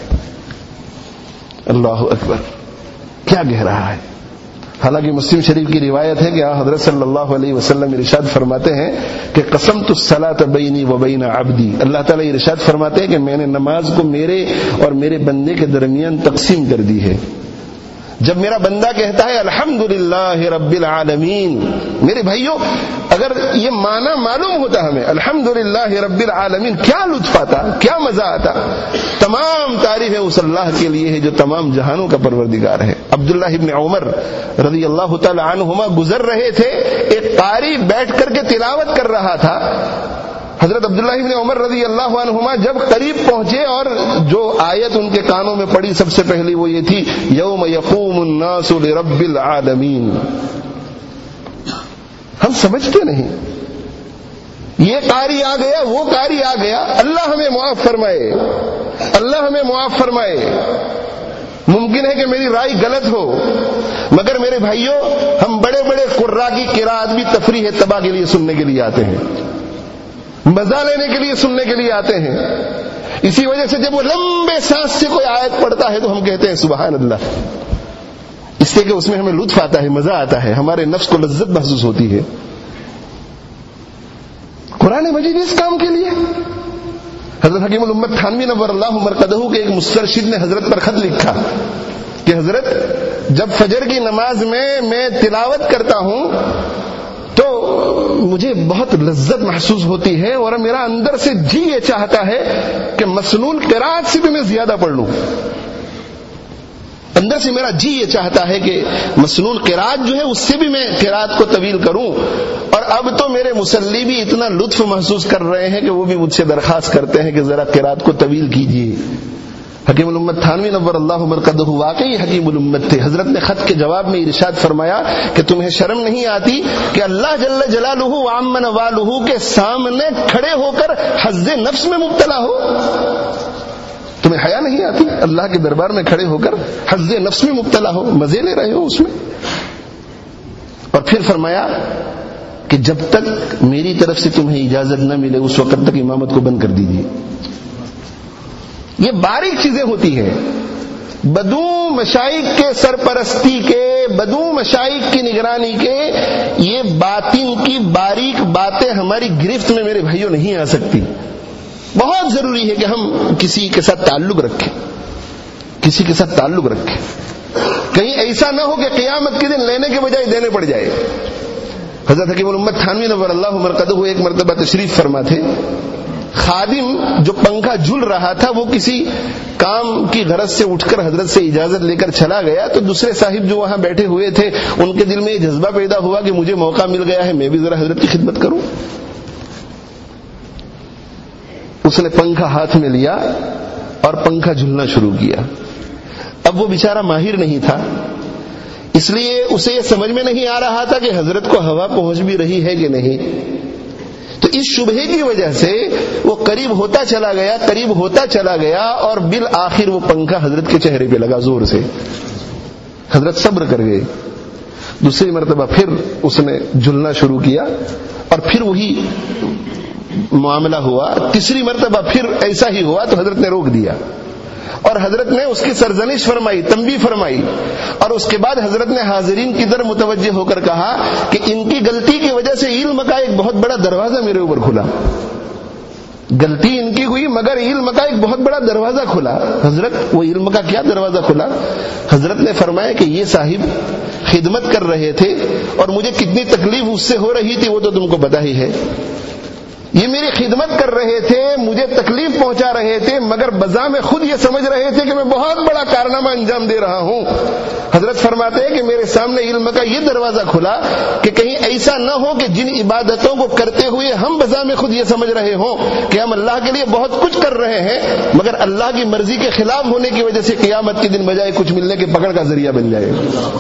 اللہ اکبر, کیا کہہ رہا ہے. حالانکہ مسلم شریف کی روایت ہے کہ حضرت صلی اللہ علیہ وسلم ارشاد فرماتے ہیں کہ قسمت الصلاۃ بینی و بین عبدی, اللہ تعالیٰ ارشاد فرماتے ہیں کہ میں نے نماز کو میرے اور میرے بندے کے درمیان تقسیم کر دی ہے. جب میرا بندہ کہتا ہے الحمدللہ رب العالمین, میرے بھائیوں اگر یہ معنی معلوم ہوتا ہمیں الحمدللہ رب العالمین, کیا لطف آتا, کیا مزہ آتا. تمام تعریفیں اس اللہ کے لیے ہے جو تمام جہانوں کا پروردگار ہے. عبداللہ ابن عمر رضی اللہ تعالی عنہما گزر رہے تھے, ایک قاری بیٹھ کر کے تلاوت کر رہا تھا. حضرت عبداللہ ابن عمر رضی اللہ عنہما جب قریب پہنچے اور جو آیت ان کے کانوں میں پڑی سب سے پہلی وہ یہ تھی یوم یقوم الناس لرب العالمین. ہم سمجھتے نہیں, یہ قاری آ گیا, وہ قاری آ گیا, اللہ ہمیں معاف فرمائے, اللہ ہمیں معاف فرمائے. ممکن ہے کہ میری رائے غلط ہو, مگر میرے بھائیوں ہم بڑے بڑے قراء کی قراءت بھی تفریح تباہ کے لیے سننے کے لیے آتے ہیں, مزہ لینے کے لیے سننے کے لیے آتے ہیں. اسی وجہ سے جب وہ لمبے سانس سے کوئی آیت پڑھتا ہے تو ہم کہتے ہیں سبحان اللہ, اس لیے کہ اس میں ہمیں لطف آتا ہے, مزہ آتا ہے, ہمارے نفس کو لذت محسوس ہوتی ہے. قرآن مجید اس کام کے لیے. حضرت حکیم الامت تھانوی نور اللہ مرقدہ کے ایک مسترشد نے حضرت پر خط لکھا کہ حضرت جب فجر کی نماز میں تلاوت کرتا ہوں تو مجھے بہت لذت محسوس ہوتی ہے اور میرا اندر سے جی یہ چاہتا ہے کہ مسنون قرات سے بھی میں زیادہ پڑھ لوں. اندر سے میرا جی یہ چاہتا ہے کہ مسنون قرات جو ہے اس سے بھی میں قرات کو طویل کروں. اور اب تو میرے مصلی بھی اتنا لطف محسوس کر رہے ہیں کہ وہ بھی مجھ سے درخواست کرتے ہیں کہ ذرا قرات کو طویل کیجیے. حکیم الامت تھانوی نور اللہ مرقدہ واقعی حکیم الامت تھے. حضرت نے خط کے جواب میں ارشاد فرمایا کہ تمہیں شرم نہیں آتی کہ اللہ جل جلالہ وعم نوالہ کے سامنے کھڑے ہو کر حظ نفس میں مبتلا ہو؟ تمہیں حیا نہیں آتی اللہ کے دربار میں کھڑے ہو کر حظ نفس میں مبتلا ہو، مزے لے رہے ہو اس میں؟ اور پھر فرمایا کہ جب تک میری طرف سے تمہیں اجازت نہ ملے اس وقت تک امامت کو بند کر دیجیے. یہ باریک چیزیں ہوتی ہیں. بدو مشائخ کے سرپرستی کے، بدو مشائخ کی نگرانی کے یہ باطن کی باریک باتیں ہماری گرفت میں میرے بھائیوں نہیں آ سکتی. بہت ضروری ہے کہ ہم کسی کے ساتھ تعلق رکھیں، کسی کے ساتھ تعلق رکھیں. کہیں ایسا نہ ہو کہ قیامت کے دن لینے کے بجائے دینے پڑ جائے. حضرت حکیم الامت تھانوی نور اللہ مرقدہ ایک مرتبہ تشریف فرما تھے. خادم جو پنکھا جھل رہا تھا وہ کسی کام کی غرض سے اٹھ کر حضرت سے اجازت لے کر چلا گیا تو دوسرے صاحب جو وہاں بیٹھے ہوئے تھے ان کے دل میں یہ جذبہ پیدا ہوا کہ مجھے موقع مل گیا ہے، میں بھی ذرا حضرت کی خدمت کروں. اس نے پنکھا ہاتھ میں لیا اور پنکھا جھلنا شروع کیا. اب وہ بیچارہ ماہر نہیں تھا، اس لیے اسے یہ سمجھ میں نہیں آ رہا تھا کہ حضرت کو ہوا پہنچ بھی رہی ہے کہ نہیں. تو اس شبہے کی وجہ سے وہ قریب ہوتا چلا گیا، قریب ہوتا چلا گیا اور بالآخر وہ پنکھا حضرت کے چہرے پہ لگا زور سے. حضرت صبر کر گئے. دوسری مرتبہ پھر اس نے جھلنا شروع کیا اور پھر وہی معاملہ ہوا. تیسری مرتبہ پھر ایسا ہی ہوا تو حضرت نے روک دیا اور حضرت نے اس کی سرزنش فرمائی، تنبیہ فرمائی. اور اس کے بعد حضرت نے حاضرین کی طرف متوجہ ہو کر کہا کہ ان کی غلطی کی وجہ سے علم کا ایک بہت بڑا دروازہ میرے اوپر کھلا. غلطی ان کی ہوئی مگر علم کا ایک بہت بڑا دروازہ کھلا. حضرت وہ علم کا کیا دروازہ کھلا؟ حضرت نے فرمایا کہ یہ صاحب خدمت کر رہے تھے اور مجھے کتنی تکلیف اس سے ہو رہی تھی وہ تو تم کو پتا ہی ہے. یہ میری خدمت کر رہے تھے، مجھے تکلیف پہنچا رہے تھے، مگر بذا میں خود یہ سمجھ رہے تھے کہ میں بہت بڑا کارنامہ انجام دے رہا ہوں. حضرت فرماتے ہیں کہ میرے سامنے علم کا یہ دروازہ کھلا کہ کہیں ایسا نہ ہو کہ جن عبادتوں کو کرتے ہوئے ہم بذا میں خود یہ سمجھ رہے ہوں کہ ہم اللہ کے لیے بہت کچھ کر رہے ہیں مگر اللہ کی مرضی کے خلاف ہونے کی وجہ سے قیامت کے دن بجائے کچھ ملنے کے پکڑ کا ذریعہ بن جائے.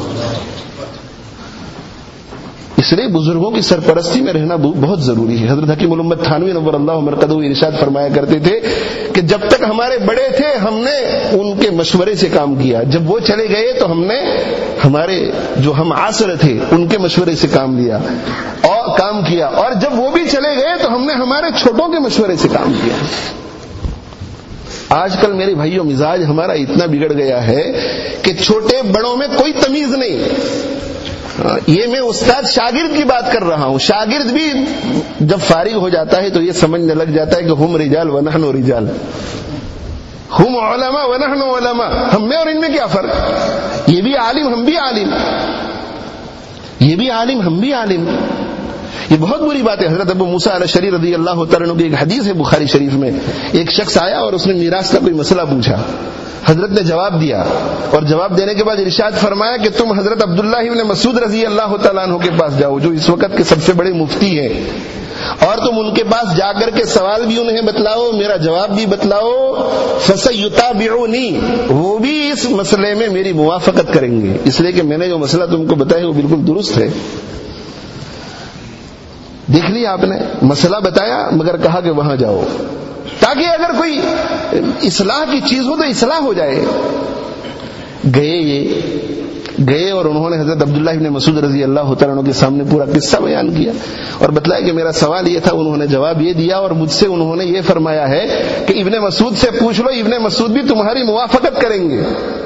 اس لیے بزرگوں کی سرپرستی میں رہنا بہت ضروری ہے. حضرت حکیم الامت تھانوی نور اللہ مرقدہ ارشاد فرمایا کرتے تھے کہ جب تک ہمارے بڑے تھے ہم نے ان کے مشورے سے کام کیا، جب وہ چلے گئے تو ہم نے ہمارے جو ہم عاصر تھے ان کے مشورے سے کام کیا، اور جب وہ بھی چلے گئے تو ہم نے ہمارے چھوٹوں کے مشورے سے کام کیا. آج کل میرے بھائیوں مزاج ہمارا اتنا بگڑ گیا ہے کہ چھوٹے بڑوں میں کوئی تمیز نہیں. یہ میں استاد شاگرد کی بات کر رہا ہوں. شاگرد بھی جب فارغ ہو جاتا ہے تو یہ سمجھنے لگ جاتا ہے کہ ہم رجال ونحن رجال، ہم علماء ونحن علماء، ہم میں اور ان میں کیا فرق؟ یہ بھی عالم ہم بھی عالم، یہ بھی عالم ہم بھی عالم. یہ بہت بری بات ہے. حضرت ابو موسیٰ الاشعری رضی اللہ تعالیٰ عنہ کی ایک حدیث ہے بخاری شریف میں. ایک شخص آیا اور اس نے میراث کا کوئی مسئلہ پوچھا. حضرت نے جواب دیا اور جواب دینے کے بعد ارشاد فرمایا کہ تم حضرت عبداللہ ابن مسعود رضی اللہ تعالیٰ عنہ کے پاس جاؤ جو اس وقت کے سب سے بڑے مفتی ہیں، اور تم ان کے پاس جا کر کے سوال بھی انہیں بتلاؤ، میرا جواب بھی بتلاؤ. فَسَيُّتَابِعُونِي، وہ بھی اس مسئلے میں میری موافقت کریں گے، اس لیے کہ میں نے جو مسئلہ تم کو بتایا وہ بالکل درست ہے. دیکھ لیا آپ نے، مسئلہ بتایا مگر کہا کہ وہاں جاؤ تاکہ اگر کوئی اصلاح کی چیز ہو تو اصلاح ہو جائے. گئے اور انہوں نے حضرت عبداللہ ابن مسعود رضی اللہ تعالیٰ عنہ کے سامنے پورا قصہ بیان کیا اور بتلایا کہ میرا سوال یہ تھا. انہوں نے جواب یہ دیا اور مجھ سے انہوں نے یہ فرمایا ہے کہ ابن مسعود سے پوچھ لو، ابن مسعود بھی تمہاری موافقت کریں گے.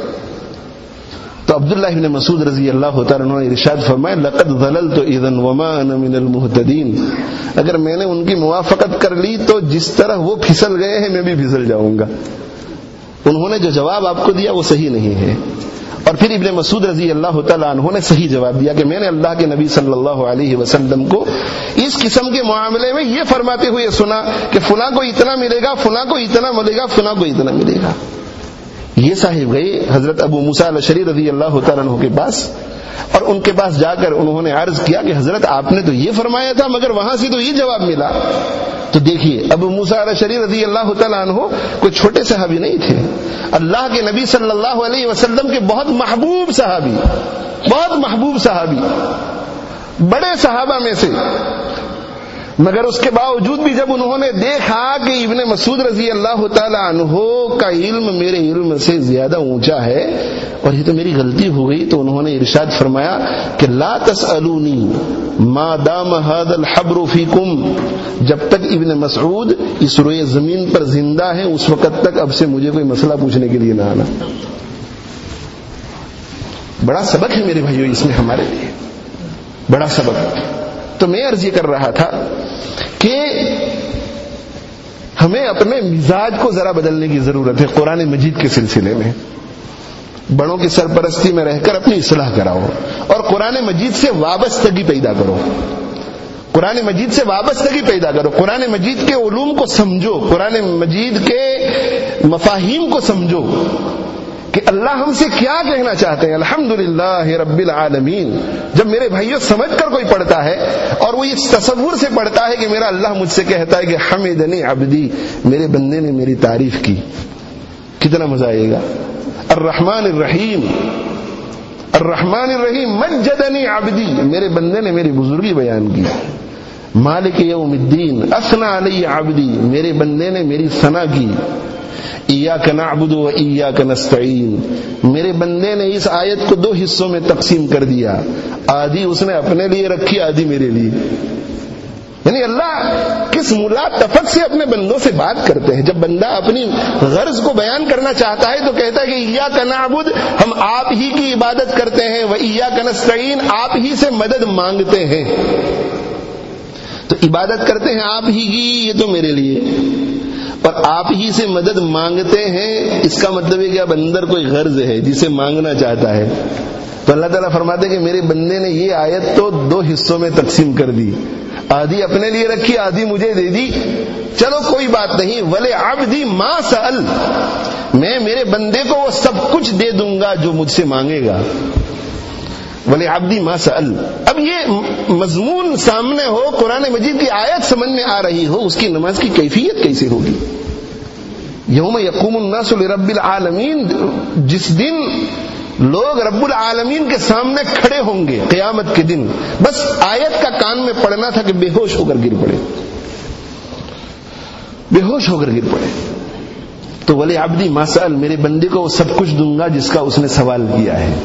تو عبداللہ ابن مسعود رضی اللہ تعالیٰ عنہ نے ارشاد فرمایا لقد ضللت اذا وما انا من المهتدين، اگر میں نے ان کی موافقت کر لی تو جس طرح وہ پھسل گئے ہیں میں بھی پھسل جاؤں گا. انہوں نے جو جواب آپ کو دیا وہ صحیح نہیں ہے. اور پھر ابن مسعود رضی اللہ تعالیٰ عنہ نے صحیح جواب دیا کہ میں نے اللہ کے نبی صلی اللہ علیہ وسلم کو اس قسم کے معاملے میں یہ فرماتے ہوئے سنا کہ فلاں کو اتنا ملے گا، فلاں کو اتنا ملے گا، فلاں کو اتنا ملے گا. یہ صاحب گئے حضرت ابو موسیٰ الاشعری رضی اللہ تعالیٰ عنہ کے پاس اور ان کے پاس جا کر انہوں نے عرض کیا کہ حضرت آپ نے تو یہ فرمایا تھا مگر وہاں سے تو یہ جواب ملا. تو دیکھیے ابو موسیٰ الاشعری رضی اللہ تعالیٰ عنہ کوئی چھوٹے صحابی نہیں تھے، اللہ کے نبی صلی اللہ علیہ وسلم کے بہت محبوب صحابی، بہت محبوب صحابی، بڑے صحابہ میں سے، مگر اس کے باوجود بھی جب انہوں نے دیکھا کہ ابن مسعود رضی اللہ تعالی عنہ کا علم میرے علم سے زیادہ اونچا ہے اور یہ تو میری غلطی ہو گئی، تو انہوں نے ارشاد فرمایا کہ لا تسألونی ما دام هذا الحبر فیکم، جب تک ابن مسعود اس روئے زمین پر زندہ ہیں اس وقت تک اب سے مجھے کوئی مسئلہ پوچھنے کے لیے نہ آنا۔ بڑا سبق ہے میرے بھائیو اس میں ہمارے لیے، بڑا سبق۔ تو میں عرض یہ کر رہا تھا کہ ہمیں اپنے مزاج کو ذرا بدلنے کی ضرورت ہے قرآن مجید کے سلسلے میں۔ بڑوں کی سرپرستی میں رہ کر اپنی اصلاح کراؤ اور قرآن مجید سے وابستگی پیدا کرو، قرآن مجید سے وابستگی پیدا کرو، قرآن مجید کے علوم کو سمجھو، قرآن مجید کے مفاہیم کو سمجھو کہ اللہ ہم سے کیا کہنا چاہتے ہیں۔ الحمدللہ رب العالمین، جب میرے بھائیوں سمجھ کر کوئی پڑھتا ہے اور وہ اس تصور سے پڑھتا ہے کہ میرا اللہ مجھ سے کہتا ہے کہ حمدنی عبدی، میرے بندے نے میری تعریف کی، کتنا مزہ آئے گا۔ الرحمن الرحیم، الرحمن الرحیم، مجدنی عبدی، میرے بندے نے میری بزرگی بیان کی۔ مالک یوم الدین، اثنى علی عبدی، میرے بندے نے میری ثنا کی۔ ایاک نعبد و ایاک نستعین، میرے بندے نے اس آیت کو دو حصوں میں تقسیم کر دیا، آدھی اس نے اپنے لیے رکھی، آدھی میرے لیے۔ یعنی اللہ کس ملاطفت سے اپنے بندوں سے بات کرتے ہیں۔ جب بندہ اپنی غرض کو بیان کرنا چاہتا ہے تو کہتا ہے کہ ایاک نعبد، ہم آپ ہی کی عبادت کرتے ہیں، و ایاک نستعین، آپ ہی سے مدد مانگتے ہیں۔ تو عبادت کرتے ہیں آپ ہی کی، یہ تو میرے لیے، اور آپ ہی سے مدد مانگتے ہیں، اس کا مطلب ہے کہ اب اندر کوئی غرض ہے جسے مانگنا چاہتا ہے۔ تو اللہ تعالیٰ فرماتے ہیں کہ میرے بندے نے یہ آیت تو دو حصوں میں تقسیم کر دی، آدھی اپنے لیے رکھی، آدھی مجھے دے دی۔ چلو کوئی بات نہیں، وَلِعَبْدِ مَا سَأَلَ، میں میرے بندے کو وہ سب کچھ دے دوں گا جو مجھ سے مانگے گا۔ وَلِعَبْدِ مَا سَأَلَ، اب یہ مضمون سامنے ہو، قرآن مجید کی آیت سمجھ میں آ رہی ہو، اس کی نماز کی کیفیت کیسے ہوگی؟ یوم یقوم الناس لرب العالمین، جس دن لوگ رب العالمین کے سامنے کھڑے ہوں گے قیامت کے دن، بس آیت کا کان میں پڑنا تھا کہ بے ہوش ہو کر گر پڑے، بے ہوش ہو کر گر پڑے۔ تو ولی عبدی ما سأل، میرے بندے کو وہ سب کچھ دوں گا جس کا اس نے سوال کیا ہے۔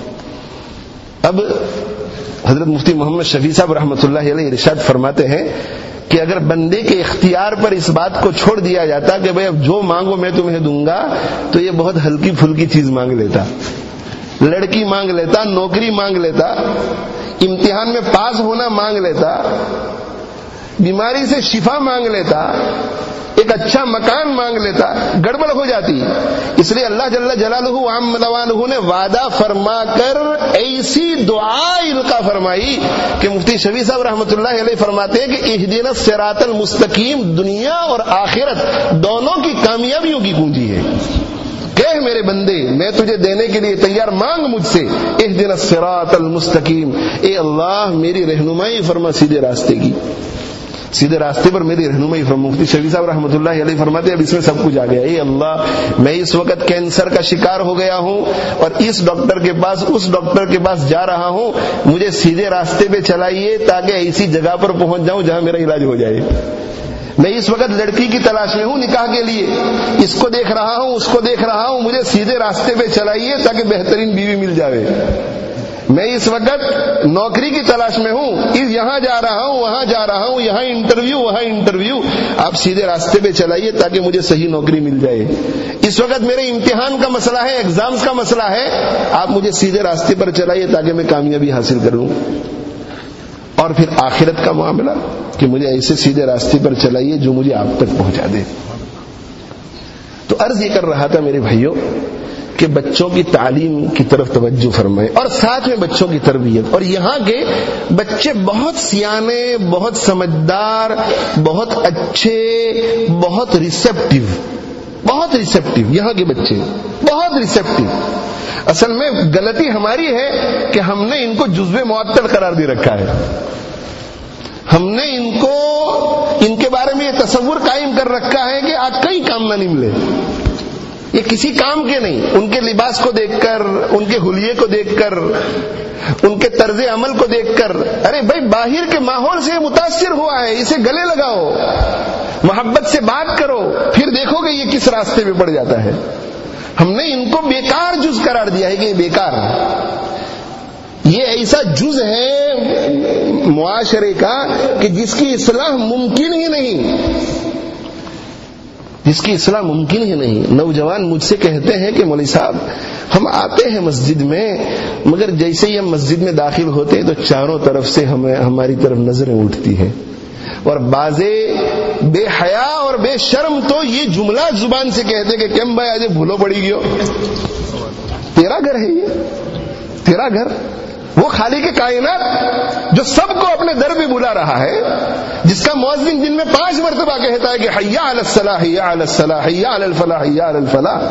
اب حضرت مفتی محمد شفیع صاحب رحمۃ اللہ علیہ ارشاد فرماتے ہیں کہ اگر بندے کے اختیار پر اس بات کو چھوڑ دیا جاتا کہ بھئی اب جو مانگو میں تمہیں دوں گا، تو یہ بہت ہلکی پھلکی چیز مانگ لیتا، لڑکی مانگ لیتا، نوکری مانگ لیتا، امتحان میں پاس ہونا مانگ لیتا، بیماری سے شفا مانگ لیتا، ایک اچھا مکان مانگ لیتا، گڑبڑ ہو جاتی۔ اس لیے اللہ جل جلالہ وعم نوالہ نے وعدہ فرما کر ایسی دعا القا فرمائی کہ مفتی شفیع صاحب رحمۃ اللہ علیہ فرماتے ہیں کہ اہدنا الصراط المستقیم دنیا اور آخرت دونوں کی کامیابیوں کی کنجی ہے۔ کہہ میرے بندے میں تجھے دینے کے لیے تیار، مانگ مجھ سے، اہدنا الصراط المستقیم، اے اللہ میری رہنمائی فرما سیدھے راستے کی، سیدھے راستے پر میری رہنمائی فرما۔ مفتی شفیع صاحب رحمۃ اللہ علیہ فرماتے ہیں اب اس میں سب کچھ آ گیا، اے اللہ میں اس وقت کینسر کا شکار ہو گیا ہوں اور اس ڈاکٹر کے پاس اس ڈاکٹر کے پاس جا رہا ہوں، مجھے سیدھے راستے پہ چلائیے تاکہ ایسی جگہ پر پہنچ جاؤں جہاں میرا علاج ہو جائے۔ میں اس وقت لڑکی کی تلاش میں ہوں نکاح کے لیے، اس کو دیکھ رہا ہوں اس کو دیکھ رہا ہوں، مجھے سیدھے راستے پہ چلائیے تاکہ بہترین بیوی مل جائے۔ میں اس وقت نوکری کی تلاش میں ہوں، یہاں جا رہا ہوں وہاں جا رہا ہوں، یہاں انٹرویو وہاں انٹرویو، آپ سیدھے راستے پہ چلائیے تاکہ مجھے صحیح نوکری مل جائے۔ اس وقت میرے امتحان کا مسئلہ ہے، ایگزامز کا مسئلہ ہے، آپ مجھے سیدھے راستے پر چلائیے تاکہ میں کامیابی حاصل کروں۔ اور پھر آخرت کا معاملہ کہ مجھے ایسے سیدھے راستے پر چلائیے جو مجھے آپ تک پہنچا دے۔ تو عرض یہ کر رہا تھا میرے بھائیوں کہ بچوں کی تعلیم کی طرف توجہ فرمائیں اور ساتھ میں بچوں کی تربیت۔ اور یہاں کے بچے بہت سیانے، بہت سمجھدار، بہت اچھے، بہت ریسیپٹیو، بہت ریسیپٹیو، یہاں کے بچے بہت ریسیپٹیو۔ اصل میں غلطی ہماری ہے کہ ہم نے ان کو جزو معطل قرار دے رکھا ہے، ہم نے ان کو ان کے بارے میں یہ تصور قائم کر رکھا ہے کہ آج کئی کام نہ نملے، یہ کسی کام کے نہیں. ان کے لباس کو دیکھ کر، ان کے حلیے کو دیکھ کر، ان کے طرز عمل کو دیکھ کر، ارے بھائی باہر کے ماحول سے متاثر ہوا ہے، اسے گلے لگاؤ، محبت سے بات کرو، پھر دیکھو گے یہ کس راستے پہ پڑ جاتا ہے. ہم نے ان کو بیکار جز قرار دیا ہے کہ یہ بیکار ہے. یہ ایسا جز ہے معاشرے کا کہ جس کی اصلاح ممکن ہی نہیں، جس کی اصلاح ممکن ہی نہیں. نوجوان مجھ سے کہتے ہیں کہ مولوی صاحب ہم آتے ہیں مسجد میں، مگر جیسے ہی ہم مسجد میں داخل ہوتے ہیں تو چاروں طرف سے ہماری طرف نظریں اٹھتی ہیں، اور بازے بے حیا اور بے شرم تو یہ جملہ زبان سے کہتے کہ کیم بھائی آج بھولو پڑی گیو، تیرا گھر ہے یہ، تیرا گھر. وہ خالق کائنات جو سب کو اپنے در پہ بلا رہا ہے، جس کا مؤذن دن میں 5 مرتبہ کہتا ہے کہ حی علی الصلاح حی علی الصلاح حی علی الفلاح حی علی الفلاح،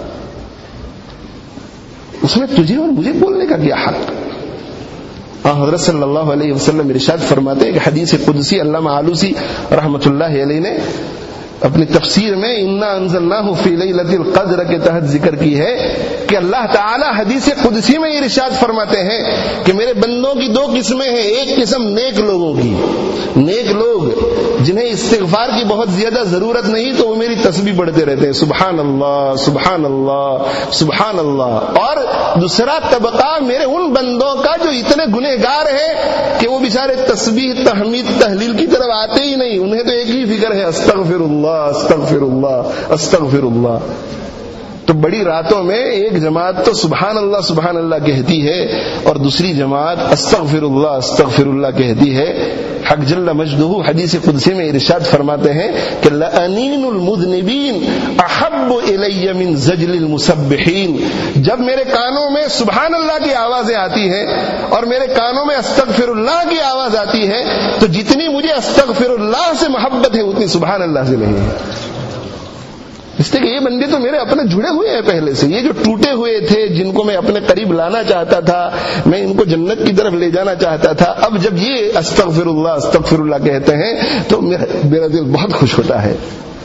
اس میں تجھے اور مجھے بولنے کا کیا حق؟ حضرت صلی اللہ علیہ وسلم ارشاد فرماتے ہیں کہ حدیث قدسی علامہ آلوسی رحمۃ اللہ علیہ نے اپنی تفسیر میں انا انزلناہ فی لیلۃ القدر کے تحت ذکر کی ہے کہ اللہ تعالی حدیث قدسی میں ارشاد فرماتے ہیں کہ میرے بندوں کی 2 قسمیں ہیں. ایک قسم نیک لوگوں کی، نیک لوگ جنہیں استغفار کی بہت زیادہ ضرورت نہیں تو وہ میری تسبیح پڑھتے رہتے ہیں، سبحان اللہ سبحان اللہ سبحان اللہ. اور دوسرا طبقہ میرے ان بندوں کا جو اتنے گنہگار ہیں کہ وہ بیچارے تسبیح تحمید تحلیل کی طرف آتے ہی نہیں، انہیں تو ایک ہی فکر ہے استغفر اللہ استغفر اللہ استغفر اللہ. تو بڑی راتوں میں ایک جماعت تو سبحان اللہ کہتی ہے اور دوسری جماعت استغفر اللہ کہتی ہے. حق جل مجدہ حدیث قدسی میں ارشاد فرماتے ہیں کہ لَأَنِينُ الْمُذْنِبِينَ أَحَبُّ إِلَيَّ مِنْ زَجْلِ الْمُسَبِّحِينَ. جب میرے کانوں میں سبحان اللہ کی آوازیں آتی ہیں اور میرے کانوں میں استغفر اللہ کی آواز آتی ہے تو جتنی مجھے استغفر اللہ سے محبت ہے اتنی سبحان اللہ سے نہیں ہے. اس لیے کہ یہ بندے تو میرے اپنے جڑے ہوئے ہیں پہلے سے، یہ جو ٹوٹے ہوئے تھے جن کو میں اپنے قریب لانا چاہتا تھا، میں ان کو جنت کی طرف لے جانا چاہتا تھا، اب جب یہ استغفر اللہ کہتے ہیں تو میرا دل بہت خوش ہوتا ہے.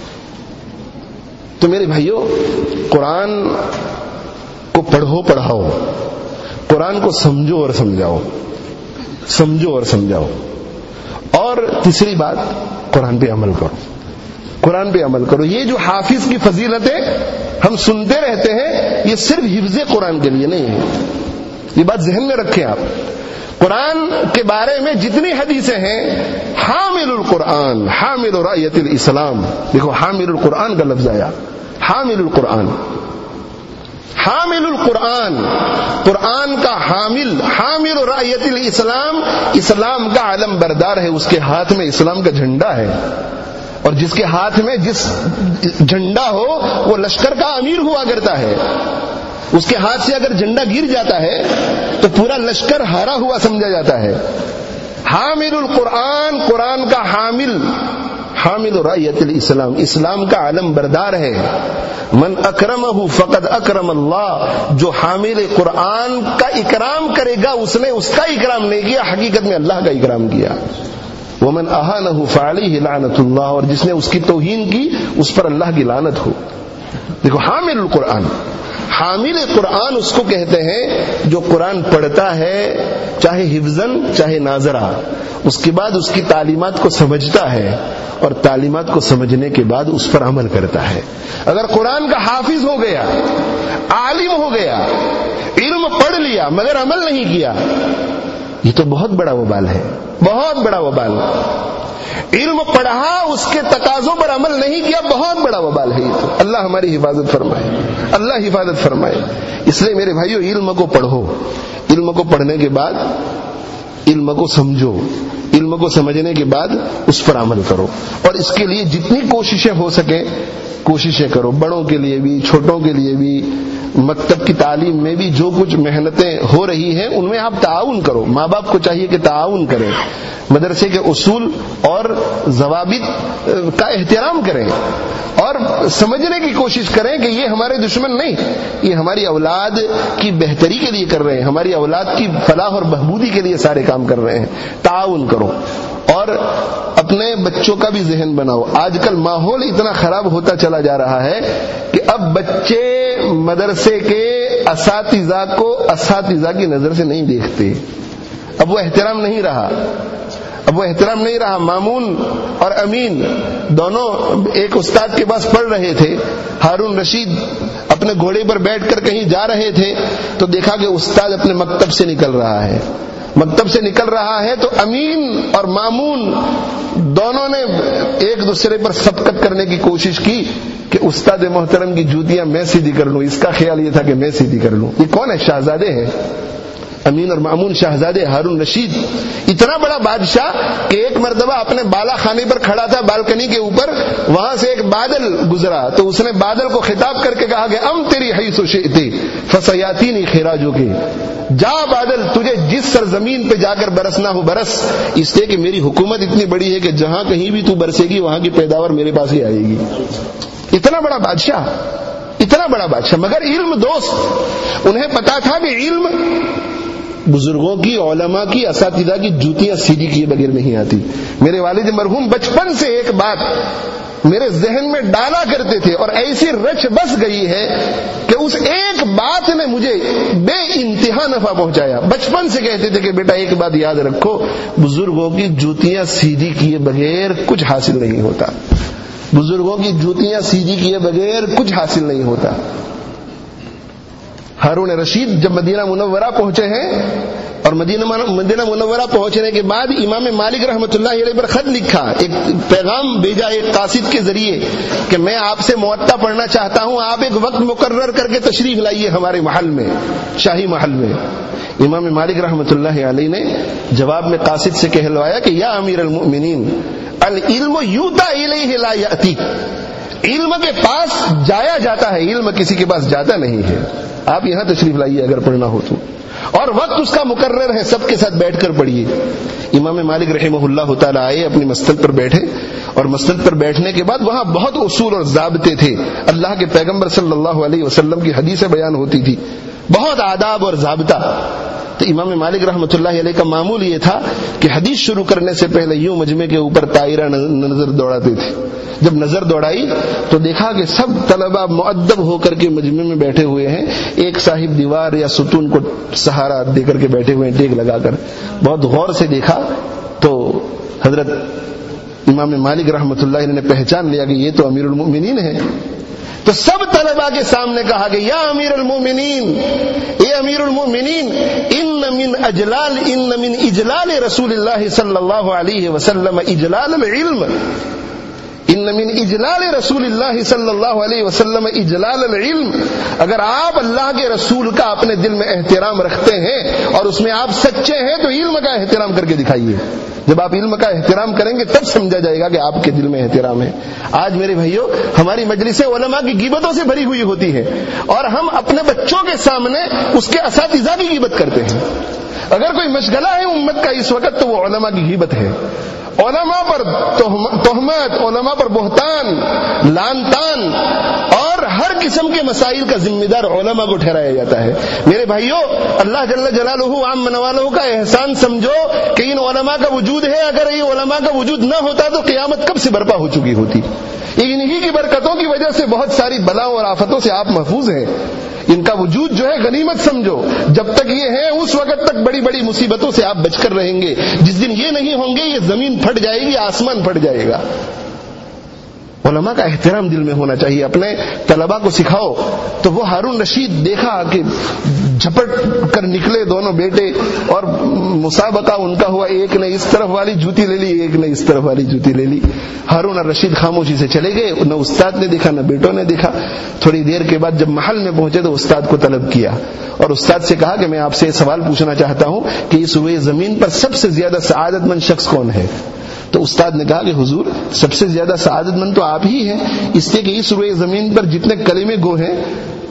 تو میرے بھائیوں، قرآن کو پڑھو پڑھاؤ، قرآن کو سمجھو اور سمجھاؤ، سمجھو اور سمجھاؤ. اور تیسری بات، قرآن پہ عمل کرو، قرآن پہ عمل کرو. یہ جو حافظ کی فضیلتیں ہم سنتے رہتے ہیں یہ صرف حفظ قرآن کے لیے نہیں ہے، یہ بات ذہن میں رکھیں آپ. قرآن کے بارے میں جتنی حدیثیں ہیں، حامل القرآن حامل رایت الاسلام، دیکھو حامل القرآن کا لفظ آیا، حامل القرآن، حامل القرآن، قرآن کا حامل، حامل رایت الاسلام، اسلام کا علم بردار ہے، اس کے ہاتھ میں اسلام کا جھنڈا ہے. اور جس کے ہاتھ میں جس جھنڈا ہو وہ لشکر کا امیر ہوا کرتا ہے، اس کے ہاتھ سے اگر جھنڈا گر جاتا ہے تو پورا لشکر ہارا ہوا سمجھا جاتا ہے. حامل القرآن، قرآن کا حامل، حامل رایت الاسلام، اسلام کا علم بردار ہے. من اکرمہ فقد اکرم اللہ، جو حامل قرآن کا اکرام کرے گا اس نے اس کا اکرام نہیں کیا، حقیقت میں اللہ کا اکرام کیا. ومن اہانہ فعلیہ لعنت اللہ، اور جس نے اس کی توہین کی اس پر اللہ کی لعنت ہو. دیکھو حامل القرآن، حامل قرآن اس کو کہتے ہیں جو قرآن پڑھتا ہے چاہے حفظاً چاہے ناظرہ، اس کے بعد اس کی تعلیمات کو سمجھتا ہے اور تعلیمات کو سمجھنے کے بعد اس پر عمل کرتا ہے. اگر قرآن کا حافظ ہو گیا، عالم ہو گیا، علم پڑھ لیا مگر عمل نہیں کیا، یہ تو بہت بڑا وبال ہے، بہت بڑا وبال. علم پڑھا اس کے تقاضوں پر عمل نہیں کیا، بہت بڑا وبال ہے یہ تو. اللہ ہماری حفاظت فرمائے، اللہ حفاظت فرمائے. اس لیے میرے بھائیو، علم کو پڑھو، علم کو پڑھنے کے بعد علم کو سمجھو، علم کو سمجھنے کے بعد اس پر عمل کرو. اور اس کے لیے جتنی کوششیں ہو سکے کوششیں کرو، بڑوں کے لیے بھی چھوٹوں کے لیے بھی، مکتب کی تعلیم میں بھی جو کچھ محنتیں ہو رہی ہیں ان میں آپ تعاون کرو. ماں باپ کو چاہیے کہ تعاون کریں, مدرسے کے اصول اور ضوابط کا احترام کریں اور سمجھنے کی کوشش کریں کہ یہ ہمارے دشمن نہیں, یہ ہماری اولاد کی بہتری کے لیے کر رہے ہیں, ہماری اولاد کی فلاح اور بہبودی کے لیے سارے کام کر رہے ہیں. تعاون کرو اور اپنے بچوں کا بھی ذہن بناؤ. آج کل ماحول اتنا خراب ہوتا چلا جا رہا ہے کہ اب بچے مدرسے کے اساتذہ کو اساتذہ کی نظر سے نہیں دیکھتے. اب وہ احترام نہیں رہا, مامون اور امین دونوں ایک استاد کے پاس پڑھ رہے تھے. ہارون رشید اپنے گھوڑے پر بیٹھ کر کہیں جا رہے تھے تو دیکھا کہ استاد اپنے مکتب سے نکل رہا ہے تو امین اور مامون دونوں نے ایک دوسرے پر سبقت کرنے کی کوشش کی کہ استاد محترم کی جوتیاں میں سیدھی کر لوں. اس کا خیال یہ تھا کہ میں سیدھی کر لوں. یہ کون ہے؟ شہزادے ہیں امین اور مامون, شہزادے ہارون رشید. اتنا بڑا بادشاہ کہ ایک مرتبہ اپنے بالا خانے پر کھڑا تھا بالکنی کے اوپر, وہاں سے ایک بادل گزرا تو اس نے بادل کو خطاب کر کے کہا کہ ام تیری حیث شئتی فسیاتینی خراجو کے, جا بادل تجھے جس سرزمین پہ جا کر برسنا ہو برس, اس لیے کہ میری حکومت اتنی بڑی ہے کہ جہاں کہیں بھی تو برسے گی وہاں کی پیداوار میرے پاس ہی آئے گی. اتنا بڑا بادشاہ, مگر علم دوست, انہیں پتا تھا کہ علم بزرگوں کی, علماء کی, اساتذہ کی جوتیاں سیدھی کیے بغیر نہیں آتی. میرے والد مرحوم بچپن سے ایک بات میرے ذہن میں ڈالا کرتے تھے اور ایسی رچ بس گئی ہے کہ اس ایک بات نے مجھے بے انتہا نفع پہنچایا. بچپن سے کہتے تھے کہ بیٹا ایک بات یاد رکھو, بزرگوں کی جوتیاں سیدھی کیے بغیر کچھ حاصل نہیں ہوتا. ہارون رشید جب مدینہ منورہ پہنچے ہیں اور مدینہ منورہ پہنچنے کے بعد امام مالک رحمۃ اللہ علیہ پر خط لکھا, ایک پیغام بھیجا ایک قاصد کے ذریعے کہ میں آپ سے موطا پڑھنا چاہتا ہوں, آپ ایک وقت مقرر کر کے تشریف لائیے ہمارے محل میں, شاہی محل میں. امام مالک رحمۃ اللہ علیہ نے جواب میں قاصد سے کہلوایا کہ یا امیر المؤمنین العلم یوتا الیہ لا یاتی, علم کے پاس جایا جاتا ہے, علم کسی کے پاس جاتا نہیں ہے. آپ یہاں تشریف لائیے اگر پڑھنا ہو تو, اور وقت اس کا مقرر ہے, سب کے ساتھ بیٹھ کر پڑھیے. امام مالک رحمہ اللہ تعالی آئے, اپنی مسجد پر بیٹھے اور مسجد پر بیٹھنے کے بعد وہاں بہت اصول اور ضابطے تھے. اللہ کے پیغمبر صلی اللہ علیہ وسلم کی حدیثیں بیان ہوتی تھی, بہت آداب اور ضابطہ. تو امام مالک رحمۃ اللہ علیہ کا معمول یہ تھا کہ حدیث شروع کرنے سے پہلے یوں مجمع کے اوپر طائرہ نظر دوڑاتے تھے. جب نظر دوڑائی تو دیکھا کہ سب طلبہ مؤدب ہو کر کے مجمع میں بیٹھے ہوئے ہیں, ایک صاحب دیوار یا ستون کو سہارا دے کر کے بیٹھے ہوئے ہیں ٹیک لگا کر. بہت غور سے دیکھا تو حضرت امام مالک رحمۃ اللہ علیہ نے پہچان لیا کہ یہ تو امیر المؤمنین ہے. تو سب طلباء کے سامنے کہا کہ یا امیر المؤمنین, اے امیر المؤمنین, ان من اجلال رسول اللہ صلی اللہ علیہ وسلم اجلال العلم, ان من اجلال رسول اللہ صلی اللہ علیہ وسلم اجلال العلم. اگر آپ اللہ کے رسول کا اپنے دل میں احترام رکھتے ہیں اور اس میں آپ سچے ہیں تو علم کا احترام کر کے دکھائیے. جب آپ علم کا احترام کریں گے تب سمجھا جائے گا کہ آپ کے دل میں احترام ہے. آج میرے بھائیوں, ہماری مجلسیں علماء کی غیبتوں سے بھری ہوئی ہوتی ہے اور ہم اپنے بچوں کے سامنے اس کے اساتذہ کی غیبت کرتے ہیں. اگر کوئی مشغلہ ہے امت کا اس وقت تو وہ علماء کی غیبت ہے. علماء پر تہمت, علماء پر بہتان, لعن طعن اور ہر قسم کے مسائل کا ذمہ دار علماء کو ٹھہرایا جاتا ہے. میرے بھائیوں, اللہ جل جلالہ عام منوالہ کا احسان سمجھو کہ ان علماء کا وجود ہے. اگر یہ علماء کا وجود نہ ہوتا تو قیامت کب سے برپا ہو چکی ہوتی. انہی کی برکتوں کی وجہ سے بہت ساری بلاؤں اور آفتوں سے آپ محفوظ ہیں. ان کا وجود جو ہے غنیمت سمجھو. جب تک یہ ہے اس وقت تک بڑی بڑی مصیبتوں سے آپ بچ کر رہیں گے. جس دن یہ نہیں ہوں گے یہ زمین پھٹ جائے گی, آسمان پھٹ جائے گا. علماء کا احترام دل میں ہونا چاہیے. اپنے طلباء کو سکھاؤ. تو وہ ہارون رشید دیکھا کہ جھپٹ کر نکلے دونوں بیٹے اور مسابقہ ان کا ہوا, ایک نے اس طرف والی جوتی لے لی, ایک نے اس طرف والی جوتی لے لی. ہارون اور رشید خاموشی سے چلے گئے, نہ استاد نے دیکھا نہ بیٹوں نے دیکھا. تھوڑی دیر کے بعد جب محل میں پہنچے تو استاد کو طلب کیا اور استاد سے کہا کہ میں آپ سے سوال پوچھنا چاہتا ہوں کہ اس روئے زمین پر سب سے زیادہ سعادت مند شخص کون ہے. تو استاد نے کہا کہ حضور سب سے زیادہ سعادت مند تو آپ ہی ہیں, اس لیے کہ اس روئے زمین پر جتنے کلمے گو ہیں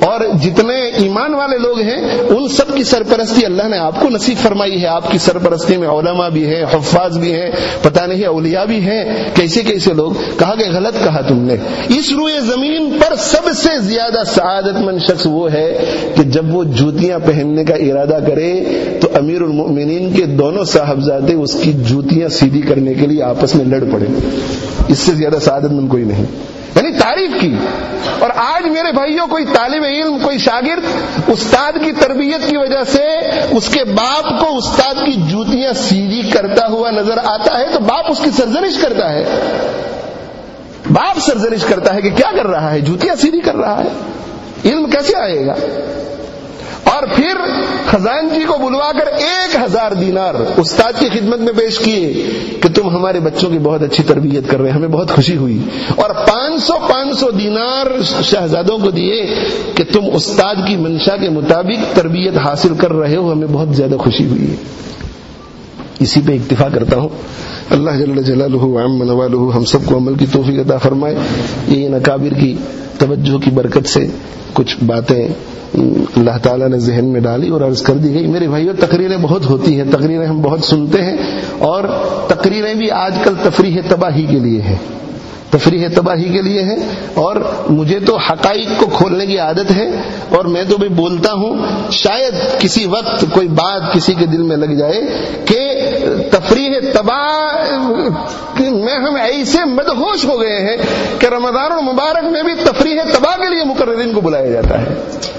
اور جتنے ایمان والے لوگ ہیں ان سب کی سرپرستی اللہ نے آپ کو نصیب فرمائی ہے. آپ کی سرپرستی میں علماء بھی ہیں, حفاظ بھی ہیں, پتہ نہیں اولیاء بھی ہیں, کیسے کیسے لوگ. کہا کہ غلط کہا تم نے. اس روئے زمین پر سب سے زیادہ سعادت مند شخص وہ ہے کہ جب وہ جوتیاں پہننے کا ارادہ کرے تو امیر المؤمنین کے دونوں صاحبزادے اس کی جوتیاں سیدھی کرنے کے لیے آپس میں لڑ پڑے. اس سے زیادہ سعادت مند کوئی نہیں. یعنی تعریف کی. اور آج میرے بھائیوں کوئی طالب علم, کوئی شاگرد استاد کی تربیت کی وجہ سے اس کے باپ کو استاد کی جوتیاں سیدھی کرتا ہوا نظر آتا ہے تو باپ اس کی سرزنش کرتا ہے. باپ سرزنش کرتا ہے کہ کیا کر رہا ہے, جوتیاں سیدھی کر رہا ہے, علم کیسے آئے گا. اور پھر خزانچی کو بلوا کر 1000 دینار استاد کی خدمت میں پیش کیے کہ تم ہمارے بچوں کی بہت اچھی تربیت کر رہے ہیں, ہمیں بہت خوشی ہوئی. اور 500 دینار شہزادوں کو دیے کہ تم استاد کی منشا کے مطابق تربیت حاصل کر رہے ہو, ہمیں بہت زیادہ خوشی ہوئی ہے. اسی پہ اکتفا کرتا ہوں. اللہ جل جلالہ وعم نوالہ ہم سب کو عمل کی توفیق عطا فرمائے. یہ اکابر کی توجہ کی برکت سے کچھ باتیں اللہ تعالیٰ نے ذہن میں ڈالی اور عرض کر دی گئی. میرے بھائیوں, تقریریں بہت ہوتی ہیں, تقریریں ہم بہت سنتے ہیں, اور تقریریں بھی آج کل تفریح تباہی کے لیے ہیں, تفریح تباہی کے لیے ہے. اور مجھے تو حقائق کو کھولنے کی عادت ہے اور میں تو بھی بولتا ہوں. شاید کسی وقت کوئی بات کسی کے دل میں لگ جائے کہ تفریح تباہ میں ہم ایسے مدہوش ہو گئے ہیں کہ رمضان المبارک میں بھی تفریح تباہ کے لیے مقررین کو بلایا جاتا ہے.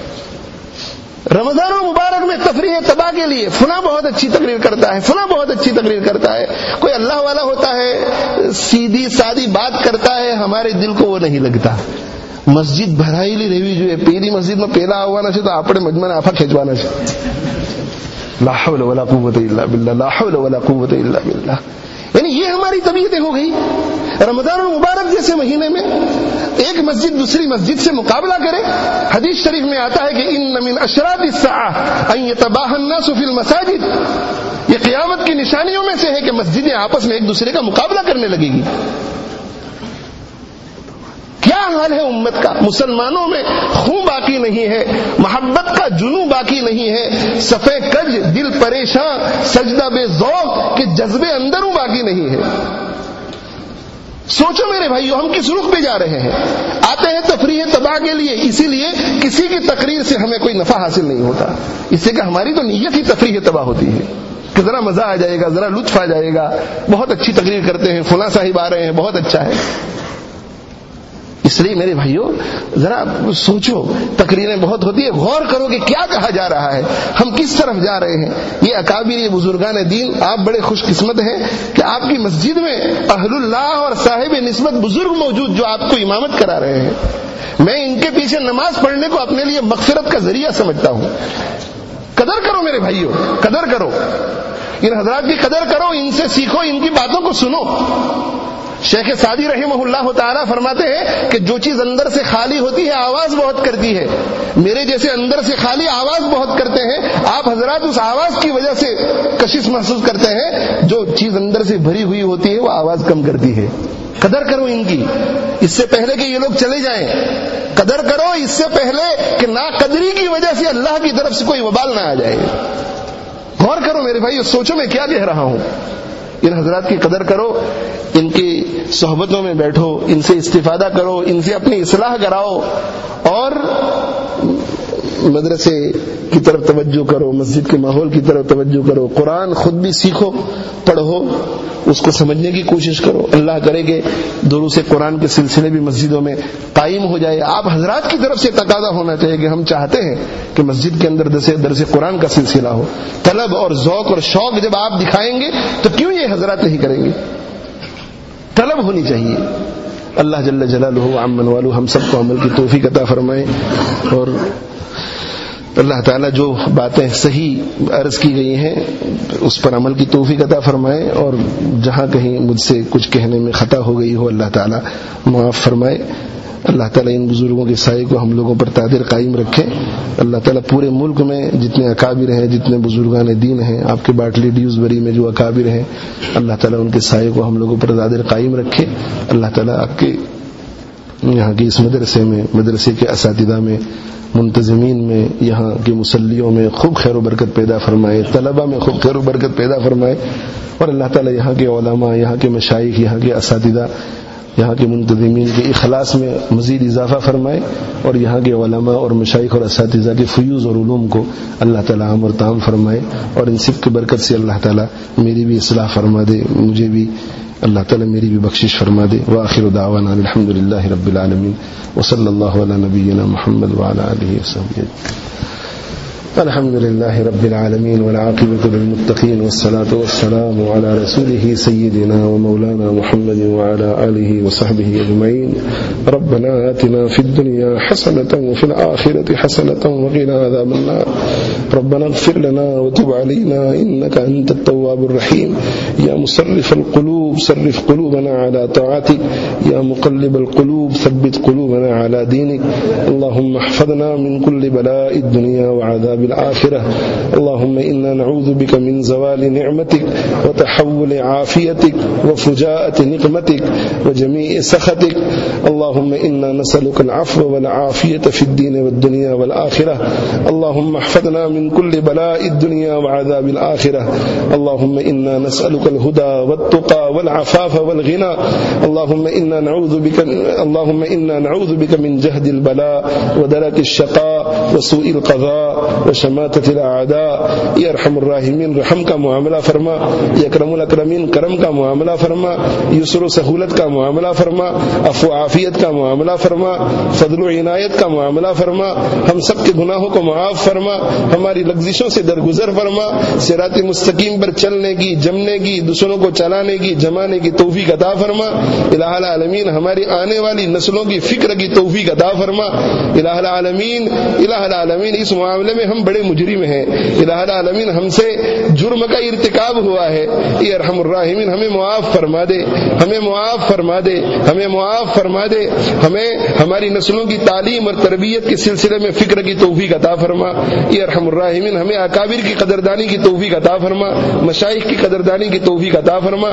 رمضان المبارک میں تفریح تباہ کے لیے فلاں بہت اچھی تقریر کرتا ہے, فلاں بہت اچھی تقریر کرتا ہے, کوئی اللہ والا ہوتا ہے, سیدھی سادی بات کرتا ہے, ہمارے دل کو وہ نہیں لگتا. مسجد بھرائیلی رہی جو ہے, پیلی مسجد میں پیلا آوانا چاہیے تو اپنے مجمع نے آفا کھینچوانا چاہیے. لا حول ولا قوت الا باللہ, لا حول ولا قوت الا باللہ. یعنی یہ ہماری طبیعتیں ہو گئی. رمضان المبارک جیسے مہینے میں ایک مسجد دوسری مسجد سے مقابلہ کرے. حدیث شریف میں آتا ہے کہ ان من اشراط الساعہ ان یتباہی الناس فی المساجد, یہ قیامت کی نشانیوں میں سے ہے کہ مسجدیں آپس میں ایک دوسرے کا مقابلہ کرنے لگے گی. کیا حال ہے امت کا. مسلمانوں میں خون باقی نہیں ہے, محبت کا جنون باقی نہیں ہے, صفے کج دل پریشان سجدہ بے ذوق کے جذبے اندروں باقی نہیں ہے. سوچو میرے بھائیو, ہم کس رخ پہ جا رہے ہیں. آتے ہیں تفریح تباہ کے لیے, اسی لیے کسی کی تقریر سے ہمیں کوئی نفع حاصل نہیں ہوتا, اس سے کہ ہماری تو نیت ہی تفریح تباہ ہوتی ہے کہ ذرا مزہ آ جائے گا, ذرا لطف آ جائے گا, بہت اچھی تقریر کرتے ہیں, فلاں صاحب آ رہے ہیں, بہت اچھا ہے. اس لیے میرے بھائیوں ذرا سوچو, تقریریں بہت ہوتی ہے, غور کرو کہ کیا کہا جا رہا ہے, ہم کس طرف جا رہے ہیں. یہ اکابر, یہ بزرگان دین, آپ بڑے خوش قسمت ہیں کہ آپ کی مسجد میں اہل اللہ اور صاحب نسبت بزرگ موجود جو آپ کو امامت کرا رہے ہیں. میں ان کے پیچھے نماز پڑھنے کو اپنے لیے مغفرت کا ذریعہ سمجھتا ہوں. قدر کرو میرے بھائیوں, قدر کرو, ان حضرات کی قدر کرو, ان سے سیکھو, ان کی باتوں کو سنو. شیخ سعدی رحمہ اللہ تعالیٰ فرماتے ہیں کہ جو چیز اندر سے خالی ہوتی ہے آواز بہت کرتی ہے. میرے جیسے اندر سے خالی آواز بہت کرتے ہیں, آپ حضرات اس آواز کی وجہ سے کشش محسوس کرتے ہیں. جو چیز اندر سے بھری ہوئی ہوتی ہے وہ آواز کم کرتی ہے. قدر کرو ان کی, اس سے پہلے کہ یہ لوگ چلے جائیں. قدر کرو اس سے پہلے کہ ناقدری کی وجہ سے اللہ کی طرف سے کوئی وبال نہ آ جائے. غور کرو میرے بھائی, سوچو میں کیا کہہ رہا ہوں. ان حضرات کی قدر کرو, ان کی صحبتوں میں بیٹھو, ان سے استفادہ کرو, ان سے اپنی اصلاح کراؤ, اور مدرسے کی طرف توجہ کرو, مسجد کے ماحول کی طرف توجہ کرو. قرآن خود بھی سیکھو, پڑھو, اس کو سمجھنے کی کوشش کرو. اللہ کرے کہ دروس قرآن کے سلسلے بھی مسجدوں میں قائم ہو جائے. آپ حضرات کی طرف سے تقاضا ہونا چاہیے کہ ہم چاہتے ہیں کہ مسجد کے اندر درس قرآن کا سلسلہ ہو. طلب اور ذوق اور شوق جب آپ دکھائیں گے تو کیوں یہ حضرات نہیں کریں گے. طلب ہونی چاہیے. اللہ جل جلالہ وعمن والو ہم سب کو عمل کی توفیق عطا فرمائے, اور اللہ تعالیٰ جو باتیں صحیح عرض کی گئی ہیں اس پر عمل کی توفیق عطا فرمائے, اور جہاں کہیں مجھ سے کچھ کہنے میں خطا ہو گئی ہو اللہ تعالیٰ معاف فرمائے. اللہ تعالیٰ ان بزرگوں کے سائے کو ہم لوگوں پر قادر قائم رکھے. اللہ تعالیٰ پورے ملک میں جتنے اکابر ہیں, جتنے بزرگان دین ہیں, آپ کے باٹلی ڈیوزبری میں جو اکابر ہیں, اللہ تعالیٰ ان کے سائے کو ہم لوگوں پر قادر قائم رکھے. اللہ تعالیٰ آپ کے یہاں کی اس مدرسے میں, مدرسے کے اساتذہ میں منتظمین میں، یہاں کے مصلیوں میں خوب خیر و برکت پیدا فرمائے، طلبہ میں خوب خیر و برکت پیدا فرمائے، اور اللہ تعالیٰ یہاں کے علماء، یہاں کے مشائخ، یہاں کے اساتذہ، یہاں کے منتظمین کے اخلاص میں مزید اضافہ فرمائے، اور یہاں کے علماء اور مشائخ اور اساتذہ کے فیوز اور علوم کو اللہ تعالیٰ عام اور تام فرمائے، اور ان سب کی برکت سے اللہ تعالیٰ میری بھی اصلاح فرما دے، مجھے بھی اللہ تعالیٰ میری بھی بخشش فرما دے۔ وآخر دعوانا الحمدللہ رب العالمین، وصلی اللہ علی نبینا محمد وعلی آلہ وصحبہ الحمد لله رب العالمين، والعاقبة للمتقين، والصلاة والسلام على رسوله سيدنا ومولانا محمد وعلى آله وصحبه أجمعين. ربنا آتنا في الدنيا حسنة وفي الآخرة حسنة وقنا عذاب النار. ربنا اغفر لنا وتب علينا إنك أنت التواب الرحيم. يا مصرف القلوب صرف قلوبنا على طاعتك، يا مقلب القلوب ثبت قلوبنا على دينك. اللهم احفظنا من كل بلاء الدنيا وعذاب الآخرة. اللهم إنا نعوذ بك من زوال نعمتك وتحول عافيتك وفجاءة نقمتك وجميع سخطك. اللهم إنا نسألك العفو والعافية في الدين والدنيا والآخرة. اللهم احفظنا من كل بلاء الدنيا وعذاب الآخرة. اللهم إنا نسألك الهدى والتقى والعفاف والغنى. اللهم إنا نعوذ بك من جهد البلاء ودرك الشقاء وسوء القضاء وشماتة الأعداء. یا ارحم الراحمین رحم کا معاملہ فرما، یا اکرم الاکرمین کرم کا معاملہ فرما، یسر و سہولت کا معاملہ فرما، عفو عافیت کا معاملہ فرما، فضل و عنایت کا معاملہ فرما، ہم سب کے گناہوں کو معاف فرما، ہماری لغزشوں سے درگزر فرما، صراط مستقیم پر چلنے کی، جمنے کی، دوسروں کو چلانے کی، جمانے کی توفیق عطا فرما. الہ العالمین ہماری آنے والی نسلوں کی فکر کی توفیق عطا فرما. الہ العالمین اس معاملے میں ہم بڑے مجرم ہیں. الہ العالمین ہم سے جرم کا ارتکاب ہوا ہے. اے ارحم الراحمین ہمیں معاف فرما دے، ہمیں معاف فرما دے، ہمیں معاف فرما دے. ہمیں ہماری نسلوں کی تعلیم اور تربیت کے سلسلے میں فکر کی توفیق عطا فرما. اے ارحم الراحمین ہمیں اکابر کی قدردانی کی توفیق عطا فرما، مشائخ کی قدردانی کی توفیق عطا فرما.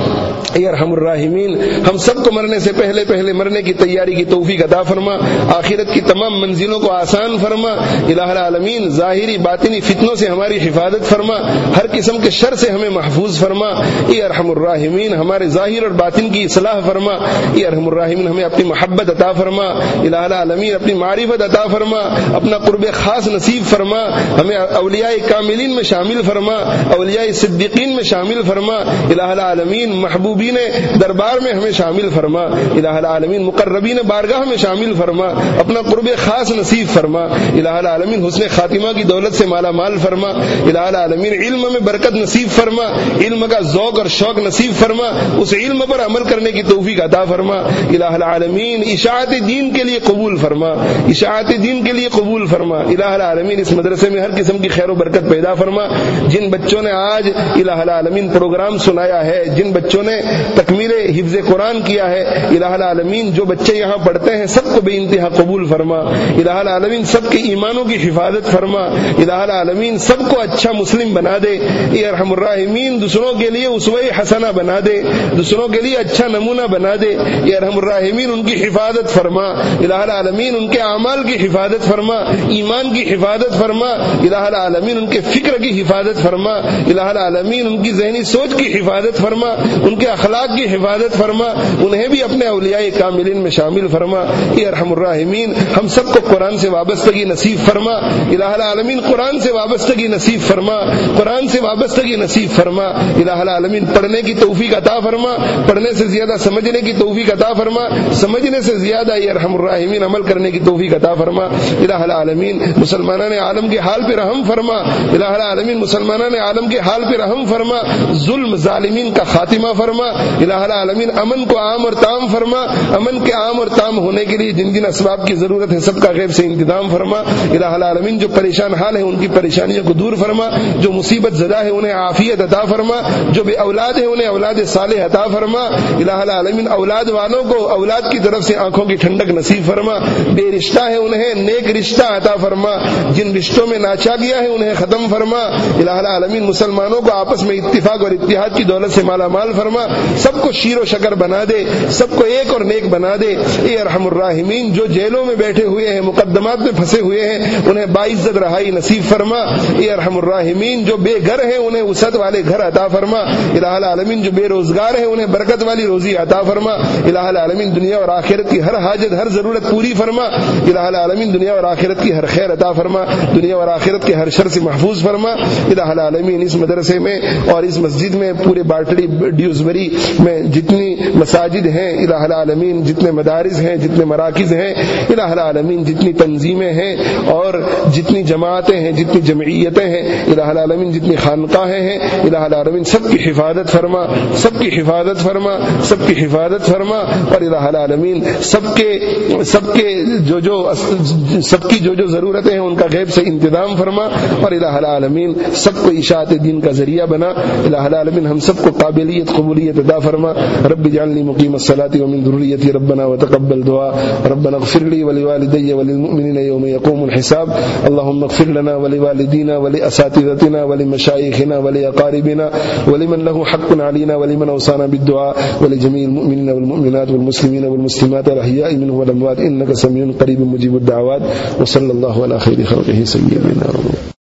اے ارحم الراحمین ہم سب کو مرنے سے پہلے مرنے کی تیاری کی توفیق عطا فرما، آخرت کی تمام منزلوں کو آسان فرما. الہ العالمین ظاہری باطنی فتنوں سے ہماری حفاظت فرما، ہر قسم کے شر سے ہمیں محفوظ فرما. اے ارحم الراحمین ہمارے ظاہر اور باطن کی اصلاح فرما. اے ارحم الراحمین ہمیں اپنی محبت عطا فرما. الہ العالمین اپنی معرفت عطا فرما، اپنا قرب خاص نصیب فرما. ہمیں اولیاء کاملین میں شامل فرما، اولیاء صدیقین میں شامل فرما. الہ العالمین محبوبین دربار میں ہمیں شامل فرما. الہ العالمین مقربین بارگاہ میں شامل فرما، اپنا قرب خاص نصیب فرما. الہ العالمین حسن خاتمہ کی دولت سے مالا مال فرما. الہ العالمین علم میں برکت نصیب فرما، علم کا ذوق اور شوق نصیب فرما، اس علم پر عمل کرنے کی توفیق عطا فرما. الہ العالمین اشاعت دین کے لیے قبول فرما، اشاعت دین کے لیے قبول فرما. الہ العالمین اس مدرسے میں ہر قسم کی خیر و برکت پیدا فرما. جن بچوں نے آج الہ العالمین پروگرام سنایا ہے، جن بچوں نے تکمیل حفظ قرآن کیا ہے، الہ العالمین جو بچے یہاں پڑھتے ہیں سب کو بے انتہا قبول فرما. الہ العالمین سب کے ایمانوں کی حفاظت فرما. الہ العالمین سب کو اچھا مسلم بنا دے. اے ارحم الراحمین دوسروں کے لیے اسوہ حسنہ بنا دے، دوسروں کے لیے اچھا نمونہ بنا دے. اے ارحم الراحمین ان کی حفاظت فرما. الہ العالمین ان کے اعمال کی حفاظت فرما، ایمان کی حفاظت فرما. الہ العالمین ان کے فکر کی حفاظت فرما. الہ العالمین ان کی ذہنی سوچ کی حفاظت فرما، ان کے اخلاق کی حفاظت فرما، انہیں بھی اپنے اولیاء کاملین میں شامل فرما. اے ارحم الراحمین ہم سب کو قرآن سے وابستگی نصیب فرما. الہ العالمین قرآن سے وابستگی نصیب فرما، قرآن سے وابستگی نصیب فرما. الہ العالمین پڑھنے کی توفیق عطا فرما، پڑھنے سے زیادہ سمجھنے کی توفیق عطا فرما، سمجھنے سے زیادہ اے ارحم الراحمین عمل کرنے کی توفیق عطا فرما. الہ العالمین مسلمانان عالم کے حال پہ رحم فرما. الہ العالمین مسلمانان عالم کے حال پہ رحم فرما، ظلم ظالمین کا خاتمہ فرما. الہ العالمین امن کو عام اور تام فرما، امن کے عام اور تام ہونے کے لیے جن جن اسباب کی ضرورت ہے سب کا غیب سے انتظام فرما. الہ العالمین جو پریشان حال ہے ان کی پریشانیوں کو دور فرما، جو مصیبت زدہ ہے انہیں عافیت عطا فرما، جو بے اولاد ہے انہیں اولاد صالح عطا فرما. الہ العالمین اولاد والوں کو اولاد کی طرف سے آنکھوں کی ٹھنڈک نصیب فرما. بے رشتہ ہے انہیں نیک رشتہ عطا فرما، جن رشتوں میں ناچا گیا ہے انہیں ختم فرما. الہ العالمین مسلمانوں کو آپس میں اتفاق اور اتحاد کی دولت سے مالا مال فرما، سب کو شیر و شکر بنا دے، سب کو ایک اور نیک بنا دے. اے ارحم الراحمین جو جیلوں میں بیٹھے ہوئے ہیں، مقدمات میں پھنسے ہوئے ہیں انہیں باعزت رہائی نصیب فرما. اے ارحم الراحمین جو بے گھر ہیں انہیں وسعت والے گھر عطا فرما. الہ العالمین جو بے روزگار ہیں انہیں برکت والی روزی عطا فرما. الہ العالمین دنیا اور آخرت کی ہر حاجت ہر ضرورت پوری فرما. الہ العالمین دنیا اور آخرت کی ہر خیر عطا فرما. دنیا اور آخرت کے ہر شر سے محفوظ فرما. الہ العالمین اس مدرسے میں اور اس مسجد میں پورے باٹڑی ڈیوزبری میں جتنی مساجد ہیں الہ العالمین, جتنے مدارس ہیں, جتنے مراکز ہیں الہ العالمین, جتنی تنظیمیں ہیں اور جتنی جماعتیں ہیں, جتنی جمعیتیں ہیں الہ العالمین, جتنی خانقاہیں ہیں الہ العالمین, سب کی حفاظت فرما, سب کی حفاظت فرما, سب کی حفاظت فرما. اور الہ العالمین سب کے جو ضرورتیں ہیں ان کا غیب سے انتظام فرما. اور الہ العالمین سب کو اشاعت دین کا ذریعہ بنا. الہ العالمین ہم سب کو قابلیت قبولیت عطا فرما. رب اجعلنی مقیم الصلاۃ ومن ذریتی ربنا وتقبل دعاء. ربنا اغفر لي ولوالدي وللمؤمنين يوم يقوم الحساب. اللهم اغفر لنا ولوالدينا ولأساتذتنا ولمشايخنا ولأقاربنا ولمن له حق علينا ولمن أوصانا بالدعاء ولجميع المؤمنين والمؤمنات والمسلمين والمسلمات الأحياء منهم والأموات إنك سميع قريب مجيب الدعوات. وصلى الله على خير خلقه سيدنا